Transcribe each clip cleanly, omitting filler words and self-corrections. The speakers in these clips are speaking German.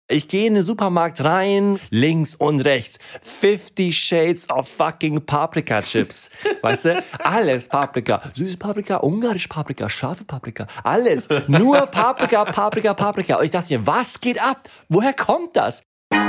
Ich gehe in den Supermarkt rein, links und rechts, 50 Shades of fucking Paprika-Chips. Weißt du? Alles Paprika. Süße Paprika, ungarische Paprika, scharfe Paprika. Alles. Nur Paprika, Paprika, Paprika. Und ich dachte mir, was geht ab? Woher kommt das?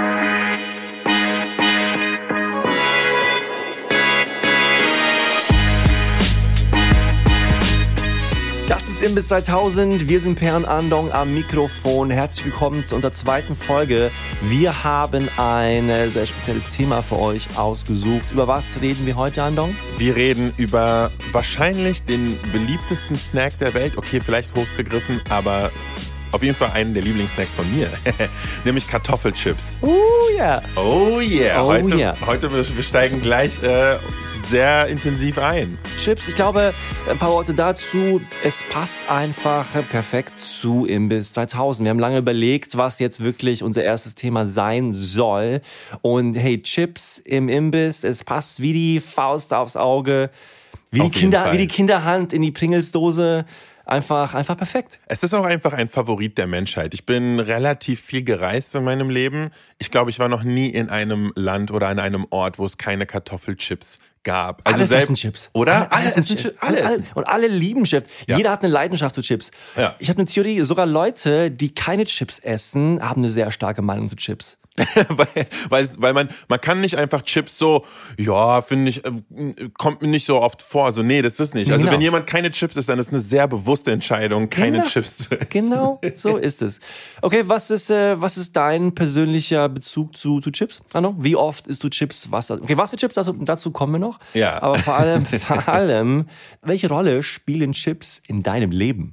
Das ist Imbiss 3000, wir sind Per und Andong am Mikrofon. Herzlich willkommen zu unserer zweiten Folge. Wir haben ein sehr spezielles Thema für euch ausgesucht. Über was reden wir heute, Andong? Wir reden über wahrscheinlich den beliebtesten Snack der Welt. Okay, vielleicht hochgegriffen, aber auf jeden Fall einen der Lieblingssnacks von mir. Nämlich Kartoffelchips. Oh yeah. Oh yeah. Oh Heute wir steigen gleich sehr intensiv ein. Chips, ich glaube, ein paar Worte dazu. Es passt einfach perfekt zu Imbiss 3000. Wir haben lange überlegt, was jetzt wirklich unser erstes Thema sein soll. Und hey, Chips im Imbiss, es passt wie die Faust aufs Auge. Wie die Kinderhand in die Pringles-Dose. Einfach perfekt. Es ist auch einfach ein Favorit der Menschheit. Ich bin relativ viel gereist in meinem Leben. Ich glaube, ich war noch nie in einem Land oder an einem Ort, wo es keine Kartoffelchips gab. Also alle essen Chips. Oder? Alle essen Chips. Alle. Und alle lieben Chips. Ja. Jeder hat eine Leidenschaft zu Chips. Ja. Ich habe eine Theorie, sogar Leute, die keine Chips essen, haben eine sehr starke Meinung zu Chips. weil man kann nicht einfach Chips so, ja, finde ich, kommt mir nicht so oft vor. So, nee, das ist nicht. Also wenn jemand keine Chips isst, dann ist eine sehr bewusste Entscheidung, keine Chips zu essen. Genau, so ist es. Okay, was ist dein persönlicher Bezug zu Chips, Anno? Wie oft isst du Chips? Was für Chips? Dazu kommen wir noch. Ja. Aber vor allem, welche Rolle spielen Chips in deinem Leben?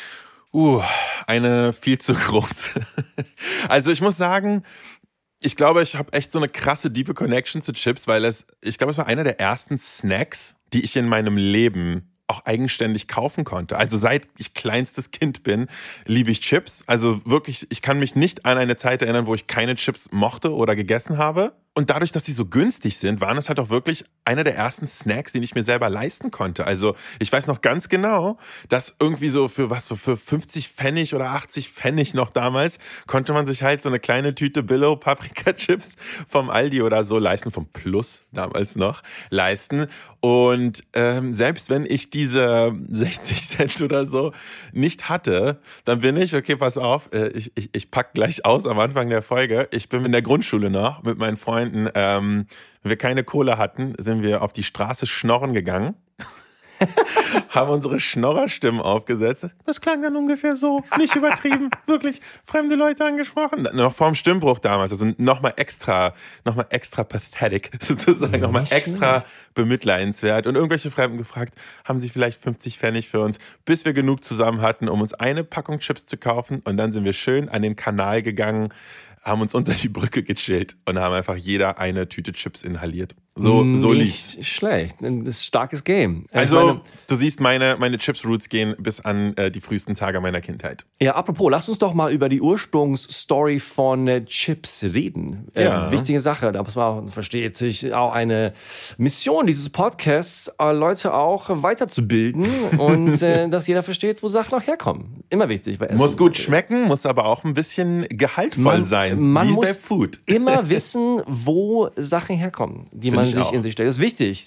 Eine viel zu große. Also ich muss sagen, ich glaube, ich habe echt so eine krasse, diepe Connection zu Chips, weil ich glaube, es war einer der ersten Snacks, die ich in meinem Leben auch eigenständig kaufen konnte. Also seit ich kleinstes Kind bin, liebe ich Chips. Also wirklich, ich kann mich nicht an eine Zeit erinnern, wo ich keine Chips mochte oder gegessen habe. Und dadurch, dass die so günstig sind, waren es halt auch wirklich einer der ersten Snacks, den ich mir selber leisten konnte. Also ich weiß noch ganz genau, dass irgendwie so für 50 Pfennig oder 80 Pfennig noch damals, konnte man sich halt so eine kleine Tüte Billo Paprika-Chips vom Aldi oder so leisten, vom Plus damals noch leisten. Und selbst wenn ich diese 60 Cent oder so nicht hatte, dann bin ich, okay, pass auf, ich pack gleich aus am Anfang der Folge. Ich bin in der Grundschule noch mit meinen Freunden. Wenn wir keine Kohle hatten, sind wir auf die Straße schnorren gegangen, haben unsere Schnorrerstimmen aufgesetzt. Das klang dann ungefähr so, nicht übertrieben, wirklich fremde Leute angesprochen. Noch vorm Stimmbruch damals, also nochmal extra pathetic sozusagen, nochmal extra bemitleidenswert. Und irgendwelche Fremden gefragt, haben sie vielleicht 50 Pfennig für uns, bis wir genug zusammen hatten, um uns eine Packung Chips zu kaufen. Und dann sind wir schön an den Kanal gegangen, haben uns unter die Brücke gechillt und haben einfach jeder eine Tüte Chips inhaliert. So lief's. Nicht schlecht. Das ist ein starkes Game. Also, du siehst, meine Chips-Roots gehen bis an die frühesten Tage meiner Kindheit. Ja, apropos, lass uns doch mal über die Ursprungsstory von Chips reden. Ja. Wichtige Sache, da muss man auch, versteht sich, auch eine Mission dieses Podcasts, Leute auch weiterzubilden und dass jeder versteht, wo Sachen auch herkommen. Immer wichtig bei Essen. Muss gut schmecken, muss aber auch ein bisschen gehaltvoll sein, man wie muss bei Food. Immer wissen, wo Sachen herkommen, die man sich in sich stellt. Das ist wichtig.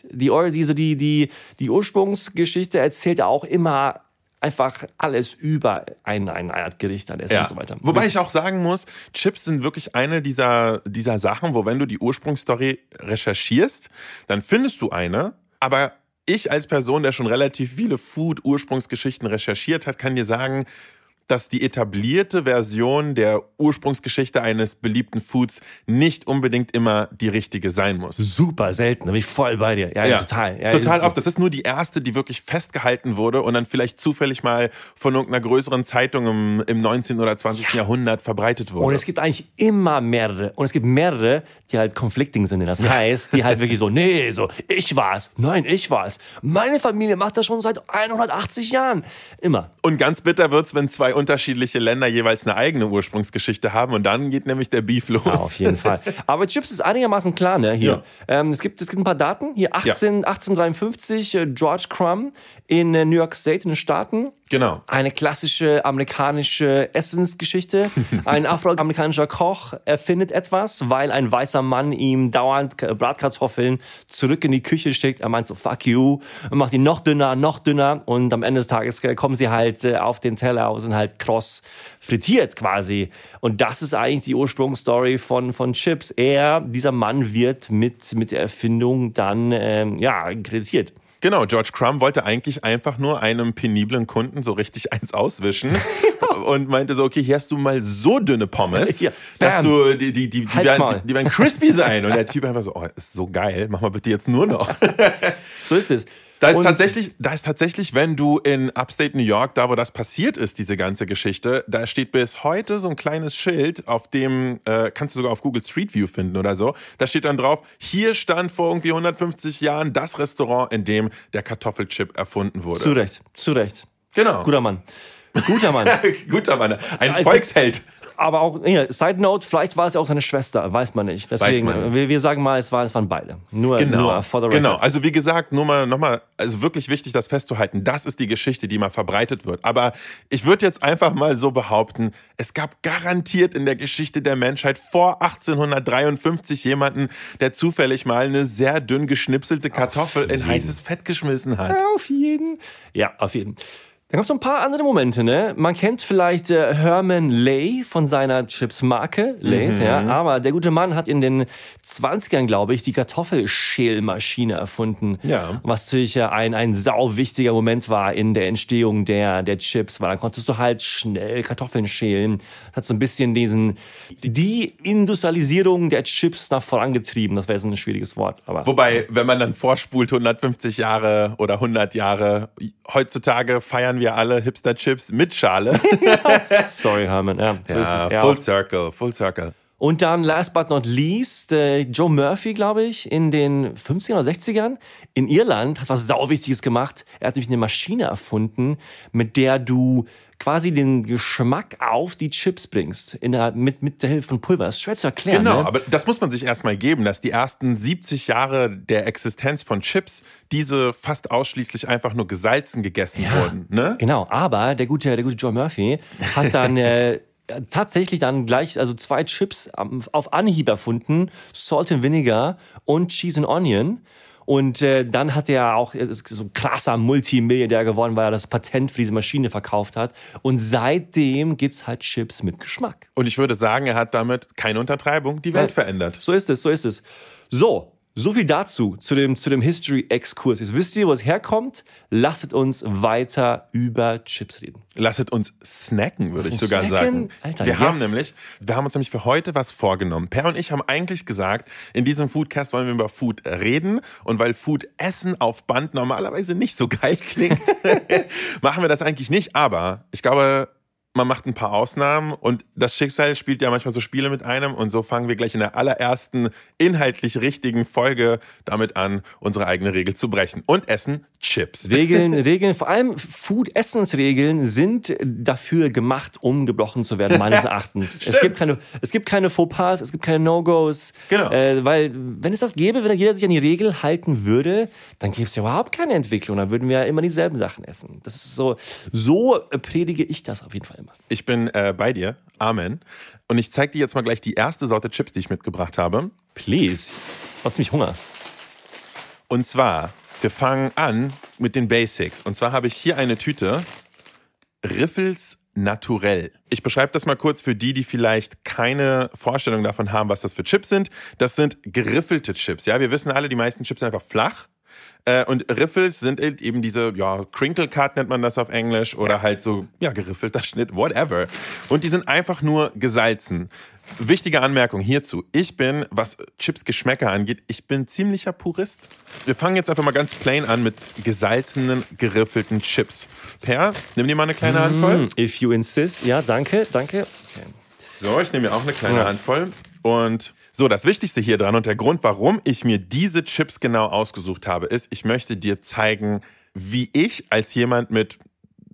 Die Ursprungsgeschichte erzählt auch immer einfach alles über eine Art Gericht an Essen und so weiter. Wobei ich auch sagen muss, Chips sind wirklich eine dieser Sachen, wo wenn du die Ursprungsstory recherchierst, dann findest du eine, aber ich als Person, der schon relativ viele Food-Ursprungsgeschichten recherchiert hat, kann dir sagen, dass die etablierte Version der Ursprungsgeschichte eines beliebten Foods nicht unbedingt immer die richtige sein muss. Super selten, da bin ich voll bei dir. Ja, total. Ja, total oft. Das ist nur die erste, die wirklich festgehalten wurde und dann vielleicht zufällig mal von irgendeiner größeren Zeitung im 19. oder 20. Jahrhundert verbreitet wurde. Und es gibt eigentlich immer mehrere. Und es gibt mehrere, die halt conflicting sind. Das heißt, die halt wirklich so, ich war's. Nein, ich war's. Meine Familie macht das schon seit 180 Jahren. Immer. Und ganz bitter wird's, wenn zwei unterschiedliche Länder jeweils eine eigene Ursprungsgeschichte haben und dann geht nämlich der Beef los. Ja, auf jeden Fall. Aber Chips ist einigermaßen klar, ne? Hier. Es gibt ein paar Daten. Hier 1853, George Crumb in New York State in den Staaten. Genau. Eine klassische amerikanische Essensgeschichte. Ein afroamerikanischer Koch erfindet etwas, weil ein weißer Mann ihm dauernd Bratkartoffeln zurück in die Küche schickt. Er meint so, fuck you, und macht die noch dünner und am Ende des Tages kommen sie halt auf den Teller und sind halt kross frittiert quasi. Und das ist eigentlich die Ursprungsstory von Chips. Dieser Mann wird mit der Erfindung dann kreditiert. Genau, George Crumb wollte eigentlich einfach nur einem peniblen Kunden so richtig eins auswischen und meinte so, okay, hier hast du mal so dünne Pommes, dass du, die werden crispy sein. Und der Typ einfach so, oh, ist so geil, mach mal bitte jetzt nur noch. So ist es. Da ist tatsächlich, wenn du in Upstate New York, da wo das passiert ist, diese ganze Geschichte, da steht bis heute so ein kleines Schild, auf dem, kannst du sogar auf Google Street View finden oder so, da steht dann drauf, hier stand vor irgendwie 150 Jahren das Restaurant, in dem der Kartoffelchip erfunden wurde. Zu Recht. Genau. Guter Mann. Guter Mann. Ein Volksheld. Aber auch, Side Note, vielleicht war es ja auch seine Schwester, weiß man nicht. Deswegen, wir sagen mal, es waren beide. Nur for the record. Genau, also wie gesagt, nochmal, also wirklich wichtig, das festzuhalten, das ist die Geschichte, die mal verbreitet wird. Aber ich würde jetzt einfach mal so behaupten, es gab garantiert in der Geschichte der Menschheit vor 1853 jemanden, der zufällig mal eine sehr dünn geschnipselte Kartoffel in heißes Fett geschmissen hat. Auf jeden. Ja, auf jeden. Dann gab es noch ein paar andere Momente, ne? Man kennt vielleicht Herman Lay von seiner Chips-Marke, Lays, aber der gute Mann hat in den 20ern, glaube ich, die Kartoffelschälmaschine erfunden. Ja. Was natürlich ein sau wichtiger Moment war in der Entstehung der Chips, weil dann konntest du halt schnell Kartoffeln schälen. Das hat so ein bisschen die Industrialisierung der Chips nach vorangetrieben. Das wäre jetzt ein schwieriges Wort. Aber wobei, wenn man dann vorspult 150 Jahre oder 100 Jahre, heutzutage feiern wir alle Hipster-Chips mit Schale. Sorry, Herman. Ja, so ist es. Full circle. Und dann, last but not least, Joe Murphy, glaube ich, in den 50ern oder 60ern in Irland hat was Sauwichtiges gemacht. Er hat nämlich eine Maschine erfunden, mit der du quasi den Geschmack auf die Chips bringst, mit der Hilfe von Pulver. Das ist schwer zu erklären. Genau, ne? Aber das muss man sich erstmal geben, dass die ersten 70 Jahre der Existenz von Chips, diese fast ausschließlich einfach nur gesalzen gegessen wurden. Ne? Genau, aber der gute Joe Murphy hat dann tatsächlich dann gleich, also 2 Chips auf Anhieb erfunden, Salt and Vinegar und Cheese and Onion. Und dann hat er auch so ein krasser Multimilliardär geworden, weil er das Patent für diese Maschine verkauft hat. Und seitdem gibt's halt Chips mit Geschmack. Und ich würde sagen, er hat damit, keine Untertreibung, die Welt verändert. So ist es. So viel dazu, zu dem History-Exkurs. Jetzt wisst ihr, wo es herkommt. Lasst uns weiter über Chips reden. Lasst uns snacken, würde ich sogar sagen. Alter, wir haben uns nämlich für heute was vorgenommen. Per und ich haben eigentlich gesagt, in diesem Foodcast wollen wir über Food reden. Und weil Food Essen auf Band normalerweise nicht so geil klingt, machen wir das eigentlich nicht. Aber ich glaube, man macht ein paar Ausnahmen und das Schicksal spielt ja manchmal so Spiele mit einem und so fangen wir gleich in der allerersten inhaltlich richtigen Folge damit an, unsere eigene Regel zu brechen und essen Chips. Regeln, vor allem Food-Essensregeln sind dafür gemacht, um gebrochen zu werden, meines Erachtens. Es gibt keine Fauxpas, es gibt keine No-Gos. Genau. Weil, wenn es das gäbe, wenn jeder sich an die Regel halten würde, dann gäbe es ja überhaupt keine Entwicklung. Dann würden wir ja immer dieselben Sachen essen. Das ist so predige ich das auf jeden Fall immer. Ich bin bei dir. Amen. Und ich zeige dir jetzt mal gleich die erste Sorte Chips, die ich mitgebracht habe. Please. Ich habe ziemlich Hunger. Und zwar, wir fangen an mit den Basics. Und zwar habe ich hier eine Tüte Riffels Naturell. Ich beschreibe das mal kurz für die vielleicht keine Vorstellung davon haben, was das für Chips sind. Das sind geriffelte Chips. Ja, wir wissen alle, die meisten Chips sind einfach flach. Und Riffels sind eben diese, Crinkle Cut nennt man das auf Englisch oder halt so, geriffelter Schnitt, whatever. Und die sind einfach nur gesalzen. Wichtige Anmerkung hierzu. Ich bin, was Chips-Geschmäcker angeht, ich bin ziemlicher Purist. Wir fangen jetzt einfach mal ganz plain an mit gesalzenen, geriffelten Chips. Per, nimm dir mal eine kleine Handvoll. If you insist. Ja, danke. Okay. So, ich nehme mir auch eine kleine Handvoll. Und so, das Wichtigste hier dran und der Grund, warum ich mir diese Chips genau ausgesucht habe, ist, ich möchte dir zeigen, wie ich als jemand mit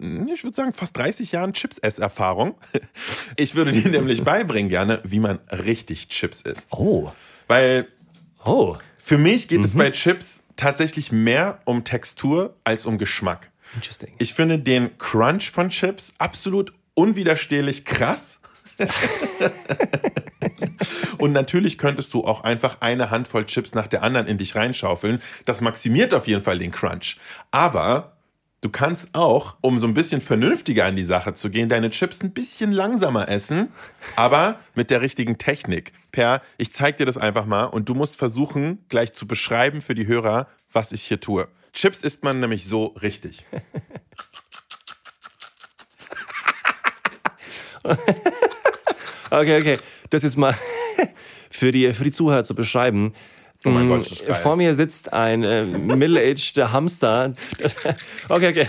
ich würde sagen, fast 30 Jahren Chips-Ess-Erfahrung. Ich würde dir nämlich beibringen gerne, wie man richtig Chips isst. Oh. Weil für mich geht es bei Chips tatsächlich mehr um Textur als um Geschmack. Interesting. Ich finde den Crunch von Chips absolut unwiderstehlich krass. Und natürlich könntest du auch einfach eine Handvoll Chips nach der anderen in dich reinschaufeln. Das maximiert auf jeden Fall den Crunch. Aber du kannst auch, um so ein bisschen vernünftiger an die Sache zu gehen, deine Chips ein bisschen langsamer essen, aber mit der richtigen Technik. Per, ich zeig dir das einfach mal und du musst versuchen, gleich zu beschreiben für die Hörer, was ich hier tue. Chips isst man nämlich so richtig. Okay. Das ist mal für die Zuhörer zu beschreiben. Oh mein Gott, das ist geil. Vor mir sitzt ein middle-aged Hamster. Okay.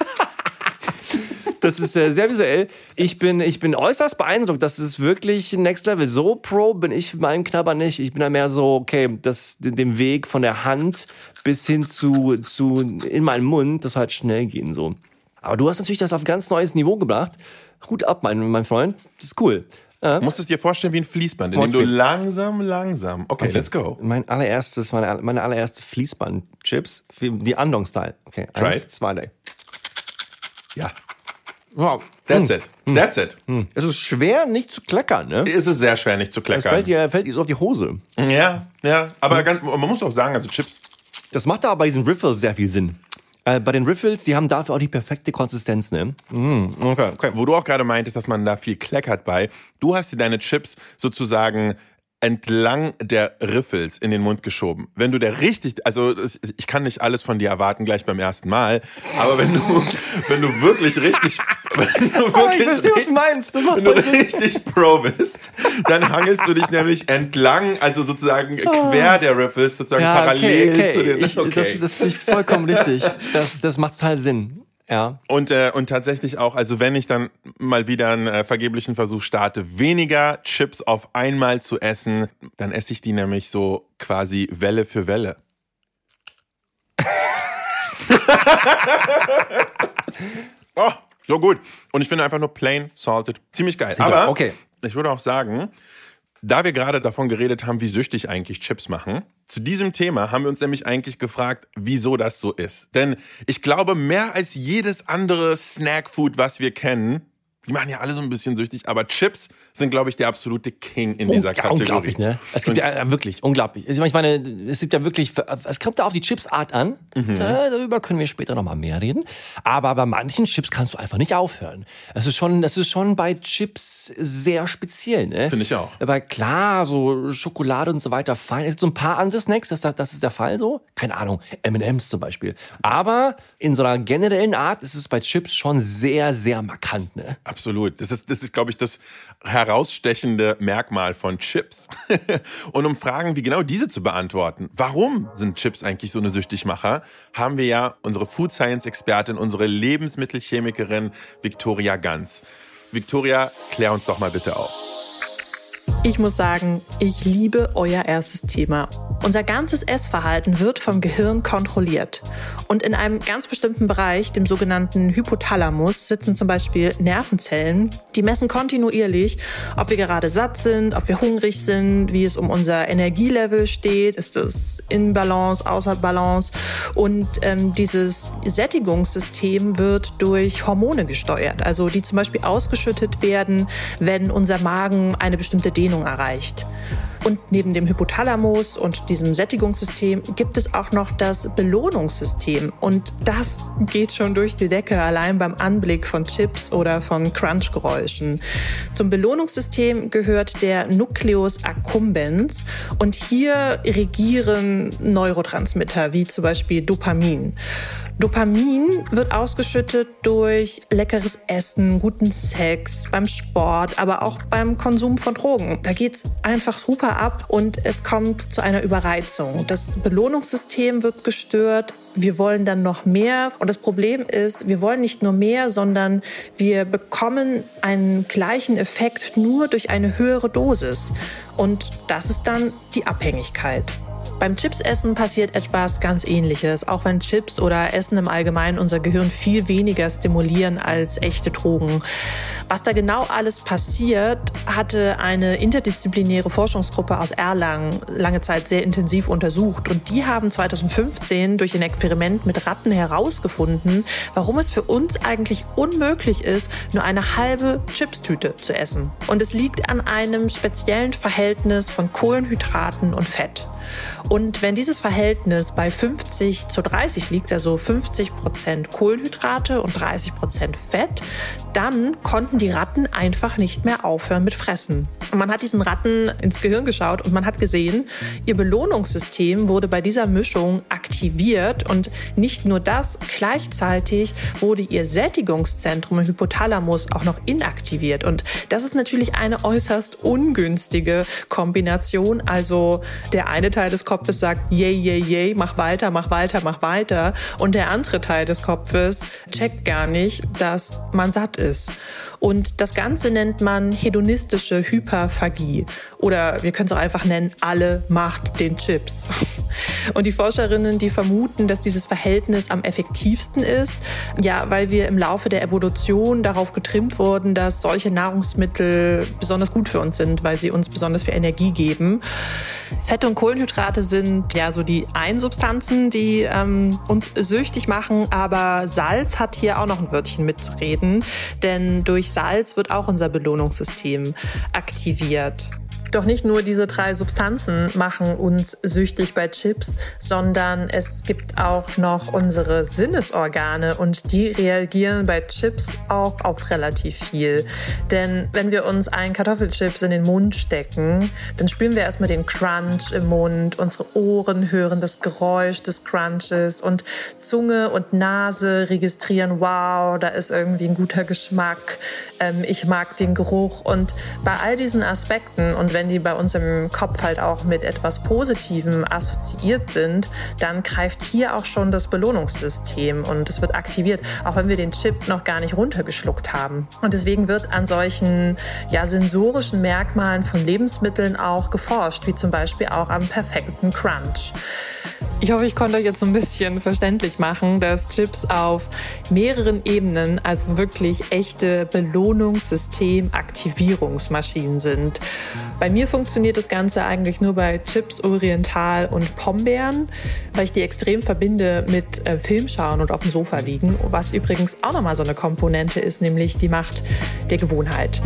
Das ist sehr visuell. Ich bin äußerst beeindruckt. Das ist wirklich Next Level. So pro bin ich mit meinem Knabber nicht. Ich bin da mehr so, okay, den Weg von der Hand bis hin zu in meinen Mund, das soll halt schnell gehen so. Aber du hast natürlich das auf ein ganz neues Niveau gebracht. Hut ab, mein Freund. Das ist cool. Du musst es dir vorstellen wie ein Fließband, in dem du langsam. Okay, let's go. Meine allererste Fließband-Chips, die Andong-Style. Okay, Try 1, it. 2, 3. Ja. Wow. That's it. Es ist schwer, nicht zu kleckern, ne? Es ist sehr schwer, nicht zu Es kleckern. fällt dir so auf die Hose. Ja. Aber man muss auch sagen, also Chips. Das macht aber bei diesen Riffles sehr viel Sinn. Bei den Riffles, die haben dafür auch die perfekte Konsistenz, ne? Okay. Wo du auch gerade meintest, dass man da viel kleckert bei. Du hast dir deine Chips sozusagen entlang der Riffels in den Mund geschoben. Wenn du ich kann nicht alles von dir erwarten gleich beim ersten Mal, aber wenn du wirklich richtig, ich verstehe, was du meinst. Wenn du richtig pro bist, dann hangelst du dich nämlich entlang, also sozusagen quer der Riffles, sozusagen parallel zu den. Das ist vollkommen richtig. Das macht total Sinn. Ja. Und tatsächlich auch, also wenn ich dann mal wieder einen vergeblichen Versuch starte, weniger Chips auf einmal zu essen, dann esse ich die nämlich so quasi Welle für Welle. Oh, so gut. Und ich finde einfach nur plain salted ziemlich geil. Aber okay. Ich würde auch sagen, da wir gerade davon geredet haben, wie süchtig eigentlich Chips machen, zu diesem Thema haben wir uns nämlich eigentlich gefragt, wieso das so ist. Denn ich glaube, mehr als jedes andere Snackfood, was wir kennen, die machen ja alle so ein bisschen süchtig, aber Chips sind, glaube ich, der absolute King in dieser Kategorie. Unglaublich, ne? Es gibt ja wirklich, unglaublich. Ich meine, es gibt ja wirklich, es kommt da auf die Chipsart an. Darüber können wir später nochmal mehr reden. Aber bei manchen Chips kannst du einfach nicht aufhören. Es ist schon bei Chips sehr speziell, ne? Finde ich auch. Aber klar, so Schokolade und so weiter, fein. Es gibt so ein paar andere Snacks, das ist der Fall so. Keine Ahnung, M&M's zum Beispiel. Aber in so einer generellen Art ist es bei Chips schon sehr, sehr markant, ne? Absolut. Das ist, glaube ich, das herausstechende Merkmal von Chips. Und um Fragen wie genau diese zu beantworten, warum sind Chips eigentlich so eine Süchtigmacher, haben wir ja unsere Food Science Expertin, unsere Lebensmittelchemikerin Victoria Ganz. Victoria, klär uns doch mal bitte auf. Ich muss sagen, ich liebe euer erstes Thema. Unser ganzes Essverhalten wird vom Gehirn kontrolliert. Und in einem ganz bestimmten Bereich, dem sogenannten Hypothalamus, sitzen zum Beispiel Nervenzellen, die messen kontinuierlich, ob wir gerade satt sind, ob wir hungrig sind, wie es um unser Energielevel steht, ist es in Balance, außer Balance. Und dieses Sättigungssystem wird durch Hormone gesteuert, also die zum Beispiel ausgeschüttet werden, wenn unser Magen eine bestimmte Dehnung erreicht. Und neben dem Hypothalamus und diesem Sättigungssystem gibt es auch noch das Belohnungssystem. Und das geht schon durch die Decke, allein beim Anblick von Chips oder von Crunchgeräuschen. Zum Belohnungssystem gehört der Nucleus accumbens. Und hier regieren Neurotransmitter, wie zum Beispiel Dopamin. Dopamin wird ausgeschüttet durch leckeres Essen, guten Sex, beim Sport, aber auch beim Konsum von Drogen. Da geht's einfach super ab und es kommt zu einer Überreizung. Das Belohnungssystem wird gestört. Wir wollen dann noch mehr. Und das Problem ist, wir wollen nicht nur mehr, sondern wir bekommen einen gleichen Effekt nur durch eine höhere Dosis. Und das ist dann die Abhängigkeit. Beim Chipsessen passiert etwas ganz Ähnliches, auch wenn Chips oder Essen im Allgemeinen unser Gehirn viel weniger stimulieren als echte Drogen. Was da genau alles passiert, hatte eine interdisziplinäre Forschungsgruppe aus Erlangen lange Zeit sehr intensiv untersucht. Und die haben 2015 durch ein Experiment mit Ratten herausgefunden, warum es für uns eigentlich unmöglich ist, nur eine halbe Chipstüte zu essen. Und es liegt an einem speziellen Verhältnis von Kohlenhydraten und Fett. Und wenn dieses Verhältnis bei 50:30 liegt, also 50% Kohlenhydrate und 30% Fett, dann konnten die Ratten einfach nicht mehr aufhören mit Fressen. Und man hat diesen Ratten ins Gehirn geschaut und man hat gesehen, ihr Belohnungssystem wurde bei dieser Mischung aktiviert und nicht nur das, gleichzeitig wurde ihr Sättigungszentrum im Hypothalamus auch noch inaktiviert. Und das ist natürlich eine äußerst ungünstige Kombination. Also der eine Teil des Kopfes sagt, yay, yay, yay, mach weiter, mach weiter, mach weiter. Und der andere Teil des Kopfes checkt gar nicht, dass man satt ist. Und das Ganze nennt man hedonistische Hyperphagie. Oder wir können es auch einfach nennen, alle Macht den Chips. Und die Forscherinnen, die vermuten, dass dieses Verhältnis am effektivsten ist, ja, weil wir im Laufe der Evolution darauf getrimmt wurden, dass solche Nahrungsmittel besonders gut für uns sind, weil sie uns besonders viel Energie geben. Fette und Kohlenhydrate sind ja so die Einsubstanzen, die uns süchtig machen, aber Salz hat hier auch noch ein Wörtchen mitzureden, denn durch Salz wird auch unser Belohnungssystem aktiviert. Doch nicht nur diese 3 Substanzen machen uns süchtig bei Chips, sondern es gibt auch noch unsere Sinnesorgane und die reagieren bei Chips auch auf relativ viel. Denn wenn wir uns einen Kartoffelchips in den Mund stecken, dann spüren wir erstmal den Crunch im Mund, unsere Ohren hören das Geräusch des Crunches und Zunge und Nase registrieren, wow, da ist irgendwie ein guter Geschmack, ich mag den Geruch. Und bei all diesen Aspekten und wenn die bei uns im Kopf halt auch mit etwas Positivem assoziiert sind, dann greift hier auch schon das Belohnungssystem und es wird aktiviert, auch wenn wir den Chip noch gar nicht runtergeschluckt haben. Und deswegen wird an solchen sensorischen Merkmalen von Lebensmitteln auch geforscht, wie zum Beispiel auch am perfekten Crunch. Ich hoffe, ich konnte euch jetzt so ein bisschen verständlich machen, dass Chips auf mehreren Ebenen, also wirklich echte Belohnungssystem-Aktivierungsmaschinen sind. Bei mir funktioniert das Ganze eigentlich nur bei Chips, Oriental und Pombeeren, weil ich die extrem verbinde mit Filmschauen und auf dem Sofa liegen, was übrigens auch nochmal so eine Komponente ist, nämlich die Macht der Gewohnheit.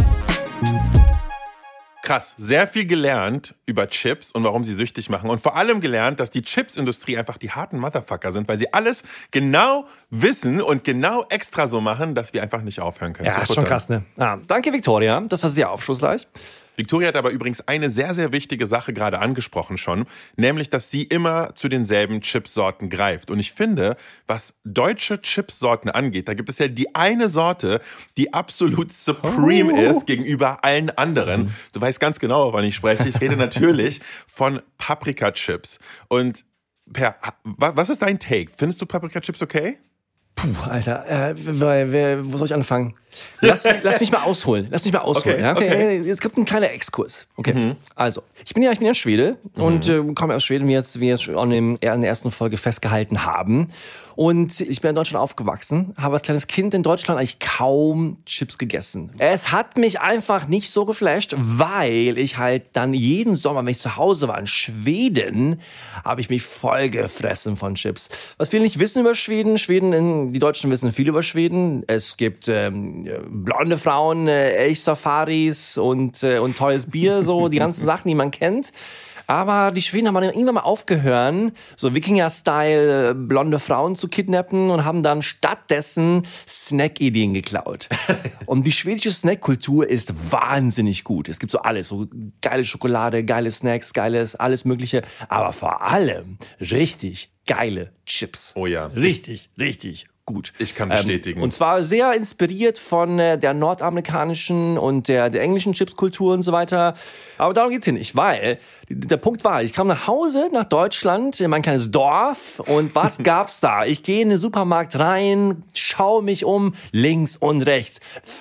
Krass, sehr viel gelernt über Chips und warum sie süchtig machen und vor allem gelernt, dass die Chipsindustrie einfach die harten Motherfucker sind, weil sie alles genau wissen und genau extra so machen, dass wir einfach nicht aufhören können. Ja, ist schon krass, ne? Ah, danke, Victoria. Das war sehr aufschlussreich. Victoria hat aber übrigens eine sehr, sehr wichtige Sache gerade angesprochen schon, nämlich, dass sie immer zu denselben Chipsorten greift. Und ich finde, was deutsche Chipsorten angeht, da gibt es ja die eine Sorte, die absolut supreme ist gegenüber allen anderen. Du weißt ganz genau, wovon ich spreche. Ich rede natürlich von Paprika-Chips. Und Per, was ist dein Take? Findest du Paprika-Chips okay? Puh, Alter, wo soll ich anfangen? Lass mich mal ausholen. Okay, ja? okay. Es gibt einen kleinen Exkurs. Okay. Also, ich bin ja Schwede und komme aus Schweden, wie wir jetzt schon in der ersten Folge festgehalten haben. Und ich bin in Deutschland aufgewachsen, habe als kleines Kind in Deutschland eigentlich kaum Chips gegessen. Es hat mich einfach nicht so geflasht, weil ich halt dann jeden Sommer, wenn ich zu Hause war in Schweden, habe ich mich voll gefressen von Chips. Was viele nicht wissen über Schweden, die Deutschen wissen viel über Schweden. Es gibt blonde Frauen, Elchsafaris und teures Bier, so die ganzen Sachen, die man kennt. Aber die Schweden haben dann irgendwann mal aufgehört, so Wikinger-Style blonde Frauen zu kidnappen und haben dann stattdessen Snack-Ideen geklaut. Und die schwedische Snack-Kultur ist wahnsinnig gut. Es gibt so alles, so geile Schokolade, geile Snacks, alles Mögliche. Aber vor allem richtig geile Chips. Oh ja. Richtig gut. Ich kann bestätigen. Und zwar sehr inspiriert von der nordamerikanischen und der englischen Chipskultur und so weiter. Aber darum geht's hier nicht, weil der Punkt war, ich kam nach Hause, nach Deutschland, in mein kleines Dorf und was gab's da? Ich gehe in den Supermarkt rein, schaue mich um, links und rechts.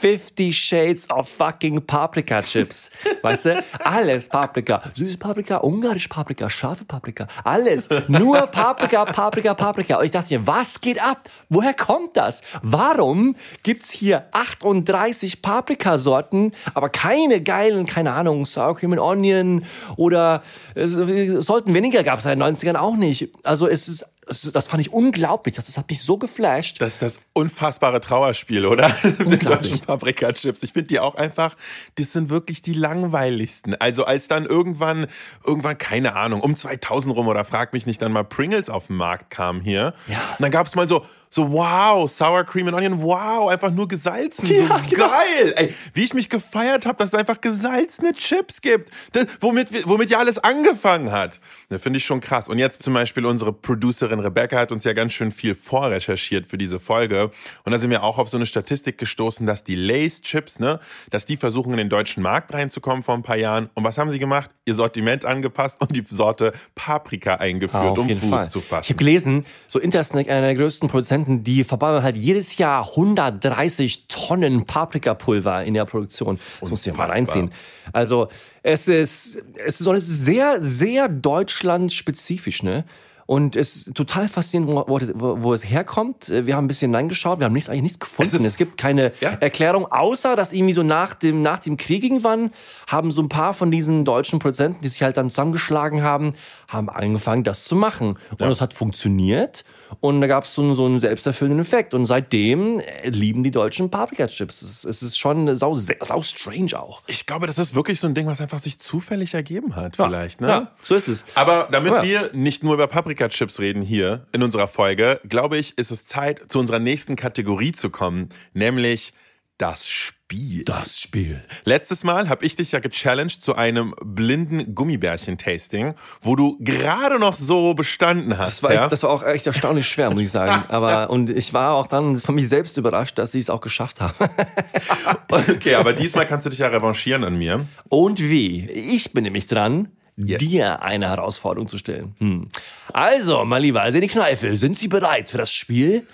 50 Shades of fucking Paprika-Chips. Weißt du? Alles Paprika. Süße Paprika, ungarische Paprika, scharfe Paprika. Alles. Nur Paprika, Paprika, Paprika. Und ich dachte mir, was geht ab? Woher kommt das? Warum gibt's hier 38 Paprikasorten, aber keine geilen, keine Ahnung, Sour Cream and Onion oder es sollten weniger, gab es in den 90ern auch nicht. Also das fand ich unglaublich. Das hat mich so geflasht. Das ist das unfassbare Trauerspiel, oder? Die deutschen Paprika-Chips. Ich finde die auch einfach, das sind wirklich die langweiligsten. Also als dann irgendwann, keine Ahnung, um 2000 rum oder frag mich nicht, dann mal Pringles auf den Markt kamen hier. Ja. Und dann gab es mal so wow, Sour Cream and Onion, wow, einfach nur gesalzen. Ja, so genau. Geil. Ey, wie ich mich gefeiert habe, dass es einfach gesalzene Chips gibt, womit ja alles angefangen hat. Das finde ich schon krass. Und jetzt zum Beispiel unsere Producerin Rebecca hat uns ja ganz schön viel vorrecherchiert für diese Folge. Und da sind wir auch auf so eine Statistik gestoßen, dass die Lay's-Chips, dass die versuchen, in den deutschen Markt reinzukommen vor ein paar Jahren. Und was haben sie gemacht? Ihr Sortiment angepasst und die Sorte Paprika eingeführt, um Fuß zu fassen. Ich habe gelesen, so Intersnack, einer der größten Produzenten, die verbauen halt jedes Jahr 130 Tonnen Paprikapulver in der Produktion. Das musst du dir mal reinziehen. Also es ist sehr, sehr deutschlandspezifisch, ne? Und es ist total faszinierend, wo es herkommt. Wir haben ein bisschen reingeschaut, wir haben eigentlich nichts gefunden. Es gibt keine Erklärung, außer dass irgendwie so nach dem Krieg irgendwann haben so ein paar von diesen deutschen Produzenten, die sich halt dann zusammengeschlagen haben angefangen, das zu machen. Und es hat funktioniert. Und da gab es so einen selbsterfüllenden Effekt. Und seitdem lieben die Deutschen Paprika-Chips. Es ist schon sau strange auch. Ich glaube, das ist wirklich so ein Ding, was einfach sich zufällig ergeben hat, vielleicht. Ne? Ja, so ist es. Aber damit wir nicht nur über Paprika-Chips reden hier in unserer Folge, glaube ich, ist es Zeit, zu unserer nächsten Kategorie zu kommen, nämlich das Spiel. Das Spiel. Letztes Mal habe ich dich ja gechallenged zu einem blinden Gummibärchen-Tasting, wo du gerade noch so bestanden hast. Das war auch echt erstaunlich schwer, muss ich sagen. Und ich war auch dann von mir selbst überrascht, dass ich es auch geschafft habe. Okay, aber diesmal kannst du dich ja revanchieren an mir. Und wie? Ich bin nämlich dran, dir eine Herausforderung zu stellen. Also, mein Lieber, die Kneife, sind Sie bereit für das Spiel?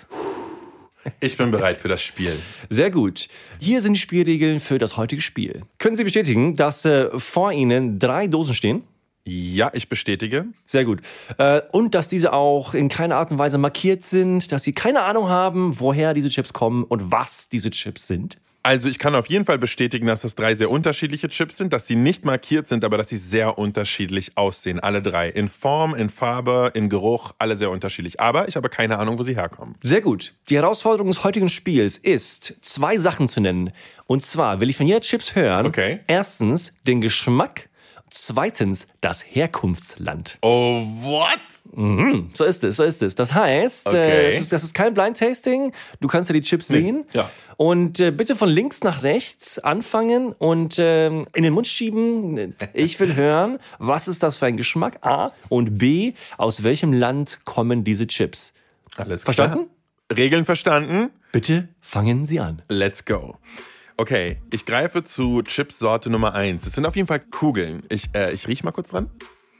Ich bin bereit für das Spiel. Sehr gut. Hier sind die Spielregeln für das heutige Spiel. Können Sie bestätigen, dass vor Ihnen 3 Dosen stehen? Ja, ich bestätige. Sehr gut. Und dass diese auch in keiner Art und Weise markiert sind, dass Sie keine Ahnung haben, woher diese Chips kommen und was diese Chips sind? Also ich kann auf jeden Fall bestätigen, dass das 3 sehr unterschiedliche Chips sind, dass sie nicht markiert sind, aber dass sie sehr unterschiedlich aussehen, alle 3. In Form, in Farbe, in Geruch, alle sehr unterschiedlich. Aber ich habe keine Ahnung, wo sie herkommen. Sehr gut. Die Herausforderung des heutigen Spiels ist, 2 Sachen zu nennen. Und zwar will ich von jeder Chips hören. Erstens den Geschmack. Zweitens das Herkunftsland. Oh, what? So ist es. Das heißt, das ist kein Blind Tasting. Du kannst ja die Chips sehen. Ja. Und bitte von links nach rechts anfangen und in den Mund schieben. Ich will hören, was ist das für ein Geschmack? A. Und B. Aus welchem Land kommen diese Chips? Alles klar. Verstanden? Regeln verstanden. Bitte fangen Sie an. Let's go. Okay, ich greife zu Chips-Sorte Nummer 1. Das sind auf jeden Fall Kugeln. Ich riech mal kurz dran.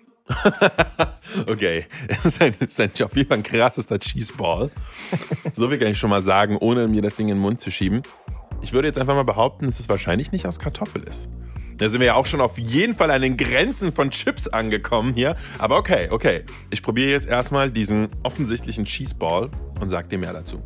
Okay, es ist auf jeden Fall ein krassester Cheeseball. So viel kann ich schon mal sagen, ohne mir das Ding in den Mund zu schieben. Ich würde jetzt einfach mal behaupten, dass es wahrscheinlich nicht aus Kartoffel ist. Da sind wir ja auch schon auf jeden Fall an den Grenzen von Chips angekommen hier. Aber okay. Ich probiere jetzt erstmal diesen offensichtlichen Cheeseball und sag dir mehr dazu.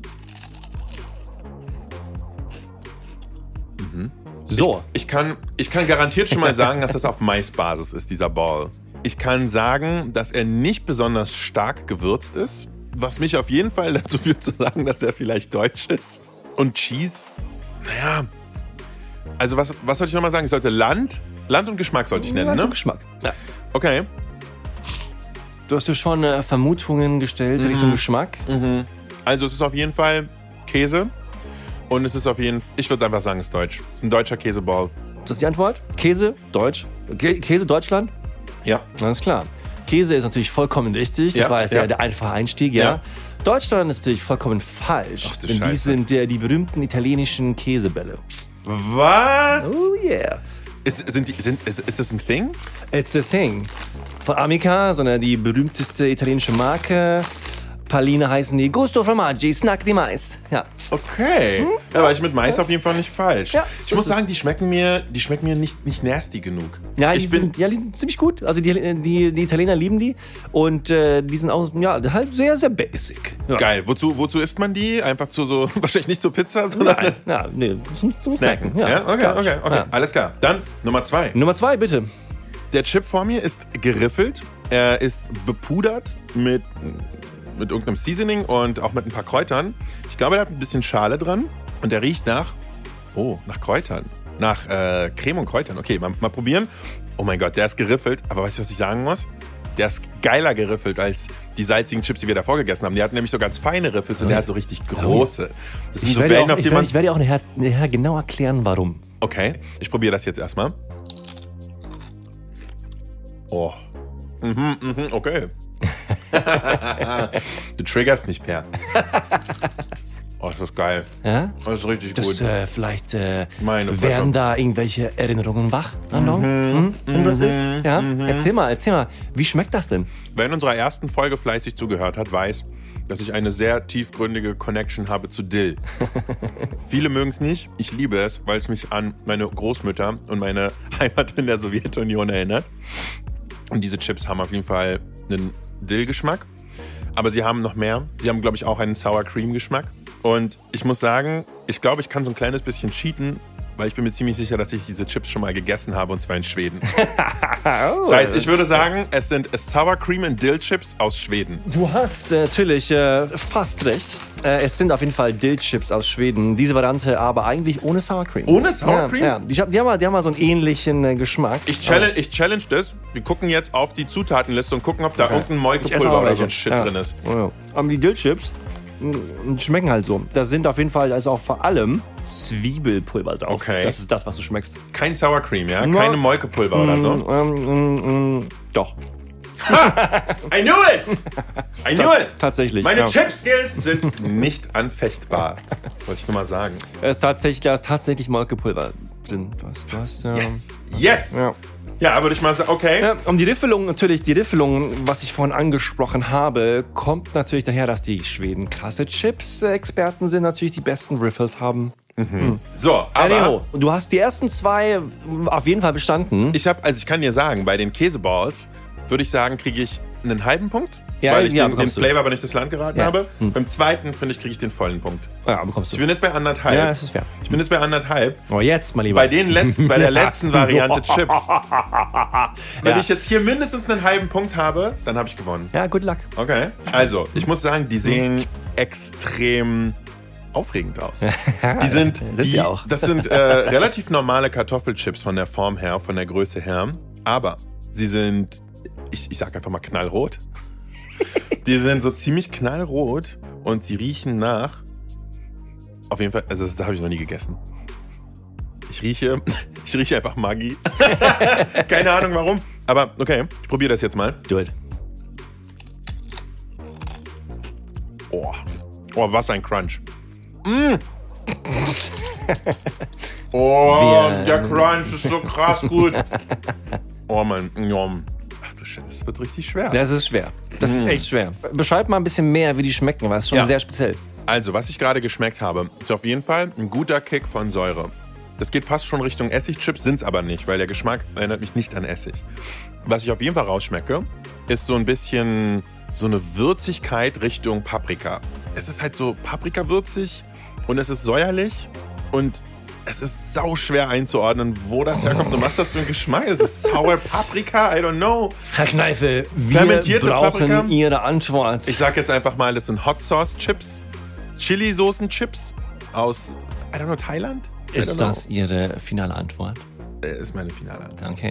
So. Ich kann garantiert schon mal sagen, dass das auf Maisbasis ist, dieser Ball. Ich kann sagen, dass er nicht besonders stark gewürzt ist, was mich auf jeden Fall dazu führt zu sagen, dass er vielleicht deutsch ist. Und Cheese, naja, also was sollte ich nochmal sagen? Ich sollte Land und Geschmack sollte ich nennen, Land ne? und Geschmack, ja. Okay. Du hast ja schon Vermutungen gestellt Richtung Geschmack. Also es ist auf jeden Fall Käse. Und es ist auf jeden Fall, ich würde einfach sagen, es ist deutsch. Es ist ein deutscher Käseball. Das ist die Antwort? Käse, Deutsch. Käse, Deutschland? Ja. Alles klar. Käse ist natürlich vollkommen richtig. Das war jetzt der einfache Einstieg, ja. Deutschland ist natürlich vollkommen falsch. Ach du denn die Scheiße. sind die berühmten italienischen Käsebälle. Was? Oh yeah. Ist das ein Thing? It's a thing. Von Amica, sondern die berühmteste italienische Marke. Paline heißen die Gusto Formaggi, Snack di Mais. Ja. Okay. Da war ich mit Mais auf jeden Fall nicht falsch. Ja, ich das muss ist- sagen, die schmecken mir nicht nasty genug. Ja, die ich bin sind ziemlich gut. Also die Italiener lieben die. Und die sind auch halt sehr, sehr basic. Ja. geil. Wozu isst man die? Einfach zu so, wahrscheinlich nicht zur Pizza, sondern Nein, ja, nee, zum Snacken. Ja, okay. Ja. Alles klar. Dann Nummer 2. Nummer 2, bitte. Der Chip vor mir ist geriffelt. Er ist bepudert mit irgendeinem Seasoning und auch mit ein paar Kräutern. Ich glaube, der hat ein bisschen Schale dran und der riecht nach Kräutern. Nach Creme und Kräutern. Okay, mal probieren. Oh mein Gott, der ist geriffelt. Aber weißt du, was ich sagen muss? Der ist geiler geriffelt als die salzigen Chips, die wir davor gegessen haben. Die hatten nämlich so ganz feine Riffels und der hat so richtig große. Das sind Ich so werde Wellen, auf die man... ich werde dir auch nachher genau erklären, warum. Okay, ich probiere das jetzt erstmal. Oh. Okay. Du triggerst mich, Per. Oh, das ist geil. Ja? Das ist richtig Das, gut. vielleicht Meine Fresse. werden da irgendwelche Erinnerungen wach, wenn du das isst. Ja? Erzähl mal, wie schmeckt das denn? Wer in unserer ersten Folge fleißig zugehört hat, weiß, dass ich eine sehr tiefgründige Connection habe zu Dill. Viele mögen es nicht. Ich liebe es, weil es mich an meine Großmütter und meine Heimat in der Sowjetunion erinnert. Und diese Chips haben auf jeden Fall einen Dill-Geschmack. Aber sie haben noch mehr. Sie haben, glaube ich, auch einen Sour Cream-Geschmack. Und ich muss sagen, ich glaube, ich kann so ein kleines bisschen cheaten, weil ich bin mir ziemlich sicher, dass ich diese Chips schon mal gegessen habe, und zwar in Schweden. Das heißt, ich würde sagen, es sind Sour Cream and Dill Chips aus Schweden. Du hast natürlich fast recht. Es sind auf jeden Fall Dill-Chips aus Schweden. Diese Variante aber eigentlich ohne Sour Cream. Ohne Sour Cream? Ja, die haben mal so einen ähnlichen Geschmack. Ich challenge das. Wir gucken jetzt auf die Zutatenliste und gucken, ob da irgendein Ich esse Molkepulver auch oder so ein welche. Shit Ja. drin ist. Oh ja. Aber die Dill-Chips schmecken halt so. Da sind auf jeden Fall, also auch vor allem Zwiebelpulver drauf. Okay. Das ist das, was du schmeckst. Kein Sour Cream, ja? Ja. Keine Molkepulver oder so. Doch. I knew it! I knew it! Tatsächlich. Meine ja. Chip-Skills sind nicht anfechtbar. Wollte ich nur mal sagen. Da ist tatsächlich Molkepulver drin. Du hast Yes! Ja. Ja, würde ich mal sagen, okay. Ja, die Riffelung, was ich vorhin angesprochen habe, kommt natürlich daher, dass die Schweden krasse Chips-Experten sind, natürlich die besten Riffles haben. So, aber Anyhow, du hast die ersten 2 auf jeden Fall bestanden. ich kann dir sagen, bei den Käseballs würde ich sagen, kriege ich einen halben Punkt, Ja, weil ich ja, den bekommst du. Flavor aber nicht das Land geraten Ja. habe. Beim zweiten, finde ich, kriege ich den vollen Punkt. Ja, bekommst Ich du. bin jetzt bei 1,5. Ja, das ist fair. Ich bin jetzt bei 1,5. Oh, jetzt, mein Lieber. Bei der letzten Variante Chips. Wenn Ja. ich jetzt hier mindestens einen halben Punkt habe, dann habe ich gewonnen. Ja, good luck. Okay. Also, ich muss sagen, die sehen extrem aufregend aus. Die sind, sie auch. Das sind relativ normale Kartoffelchips von der Form her, von der Größe her. Aber sie sind, ich sag einfach mal knallrot. Die sind so ziemlich knallrot und sie riechen nach. Auf jeden Fall, also das habe ich noch nie gegessen. Ich rieche einfach Maggi. Keine Ahnung warum. Aber okay, ich probiere das jetzt mal. Do it. Oh, was ein Crunch. Oh, der Crunch ist so krass gut. Oh mein, ach du Scheiße, das wird richtig schwer. Das ist schwer. Das ist echt schwer. Beschreib mal ein bisschen mehr, wie die schmecken, weil es ist schon Ja. sehr speziell. Also, was ich gerade geschmeckt habe, ist auf jeden Fall ein guter Kick von Säure. Das geht fast schon Richtung Essigchips, sind es aber nicht, weil der Geschmack erinnert mich nicht an Essig. Was ich auf jeden Fall rausschmecke, ist so ein bisschen so eine Würzigkeit Richtung Paprika. Es ist halt so paprikawürzig und es ist säuerlich und es ist sau schwer einzuordnen, wo das herkommt und was das für ein Geschmack ist. Es ist Sour Paprika, I don't know. Herr Kneife, wir Fermentierte brauchen Paprika? Ihre Antwort. Ich sag jetzt einfach mal, das sind Hot Sauce Chips, Chili-Soßen-Chips aus, I don't know, Thailand? I don't Ist know. das Ihre finale Antwort? Ist meine finale Antwort. Okay.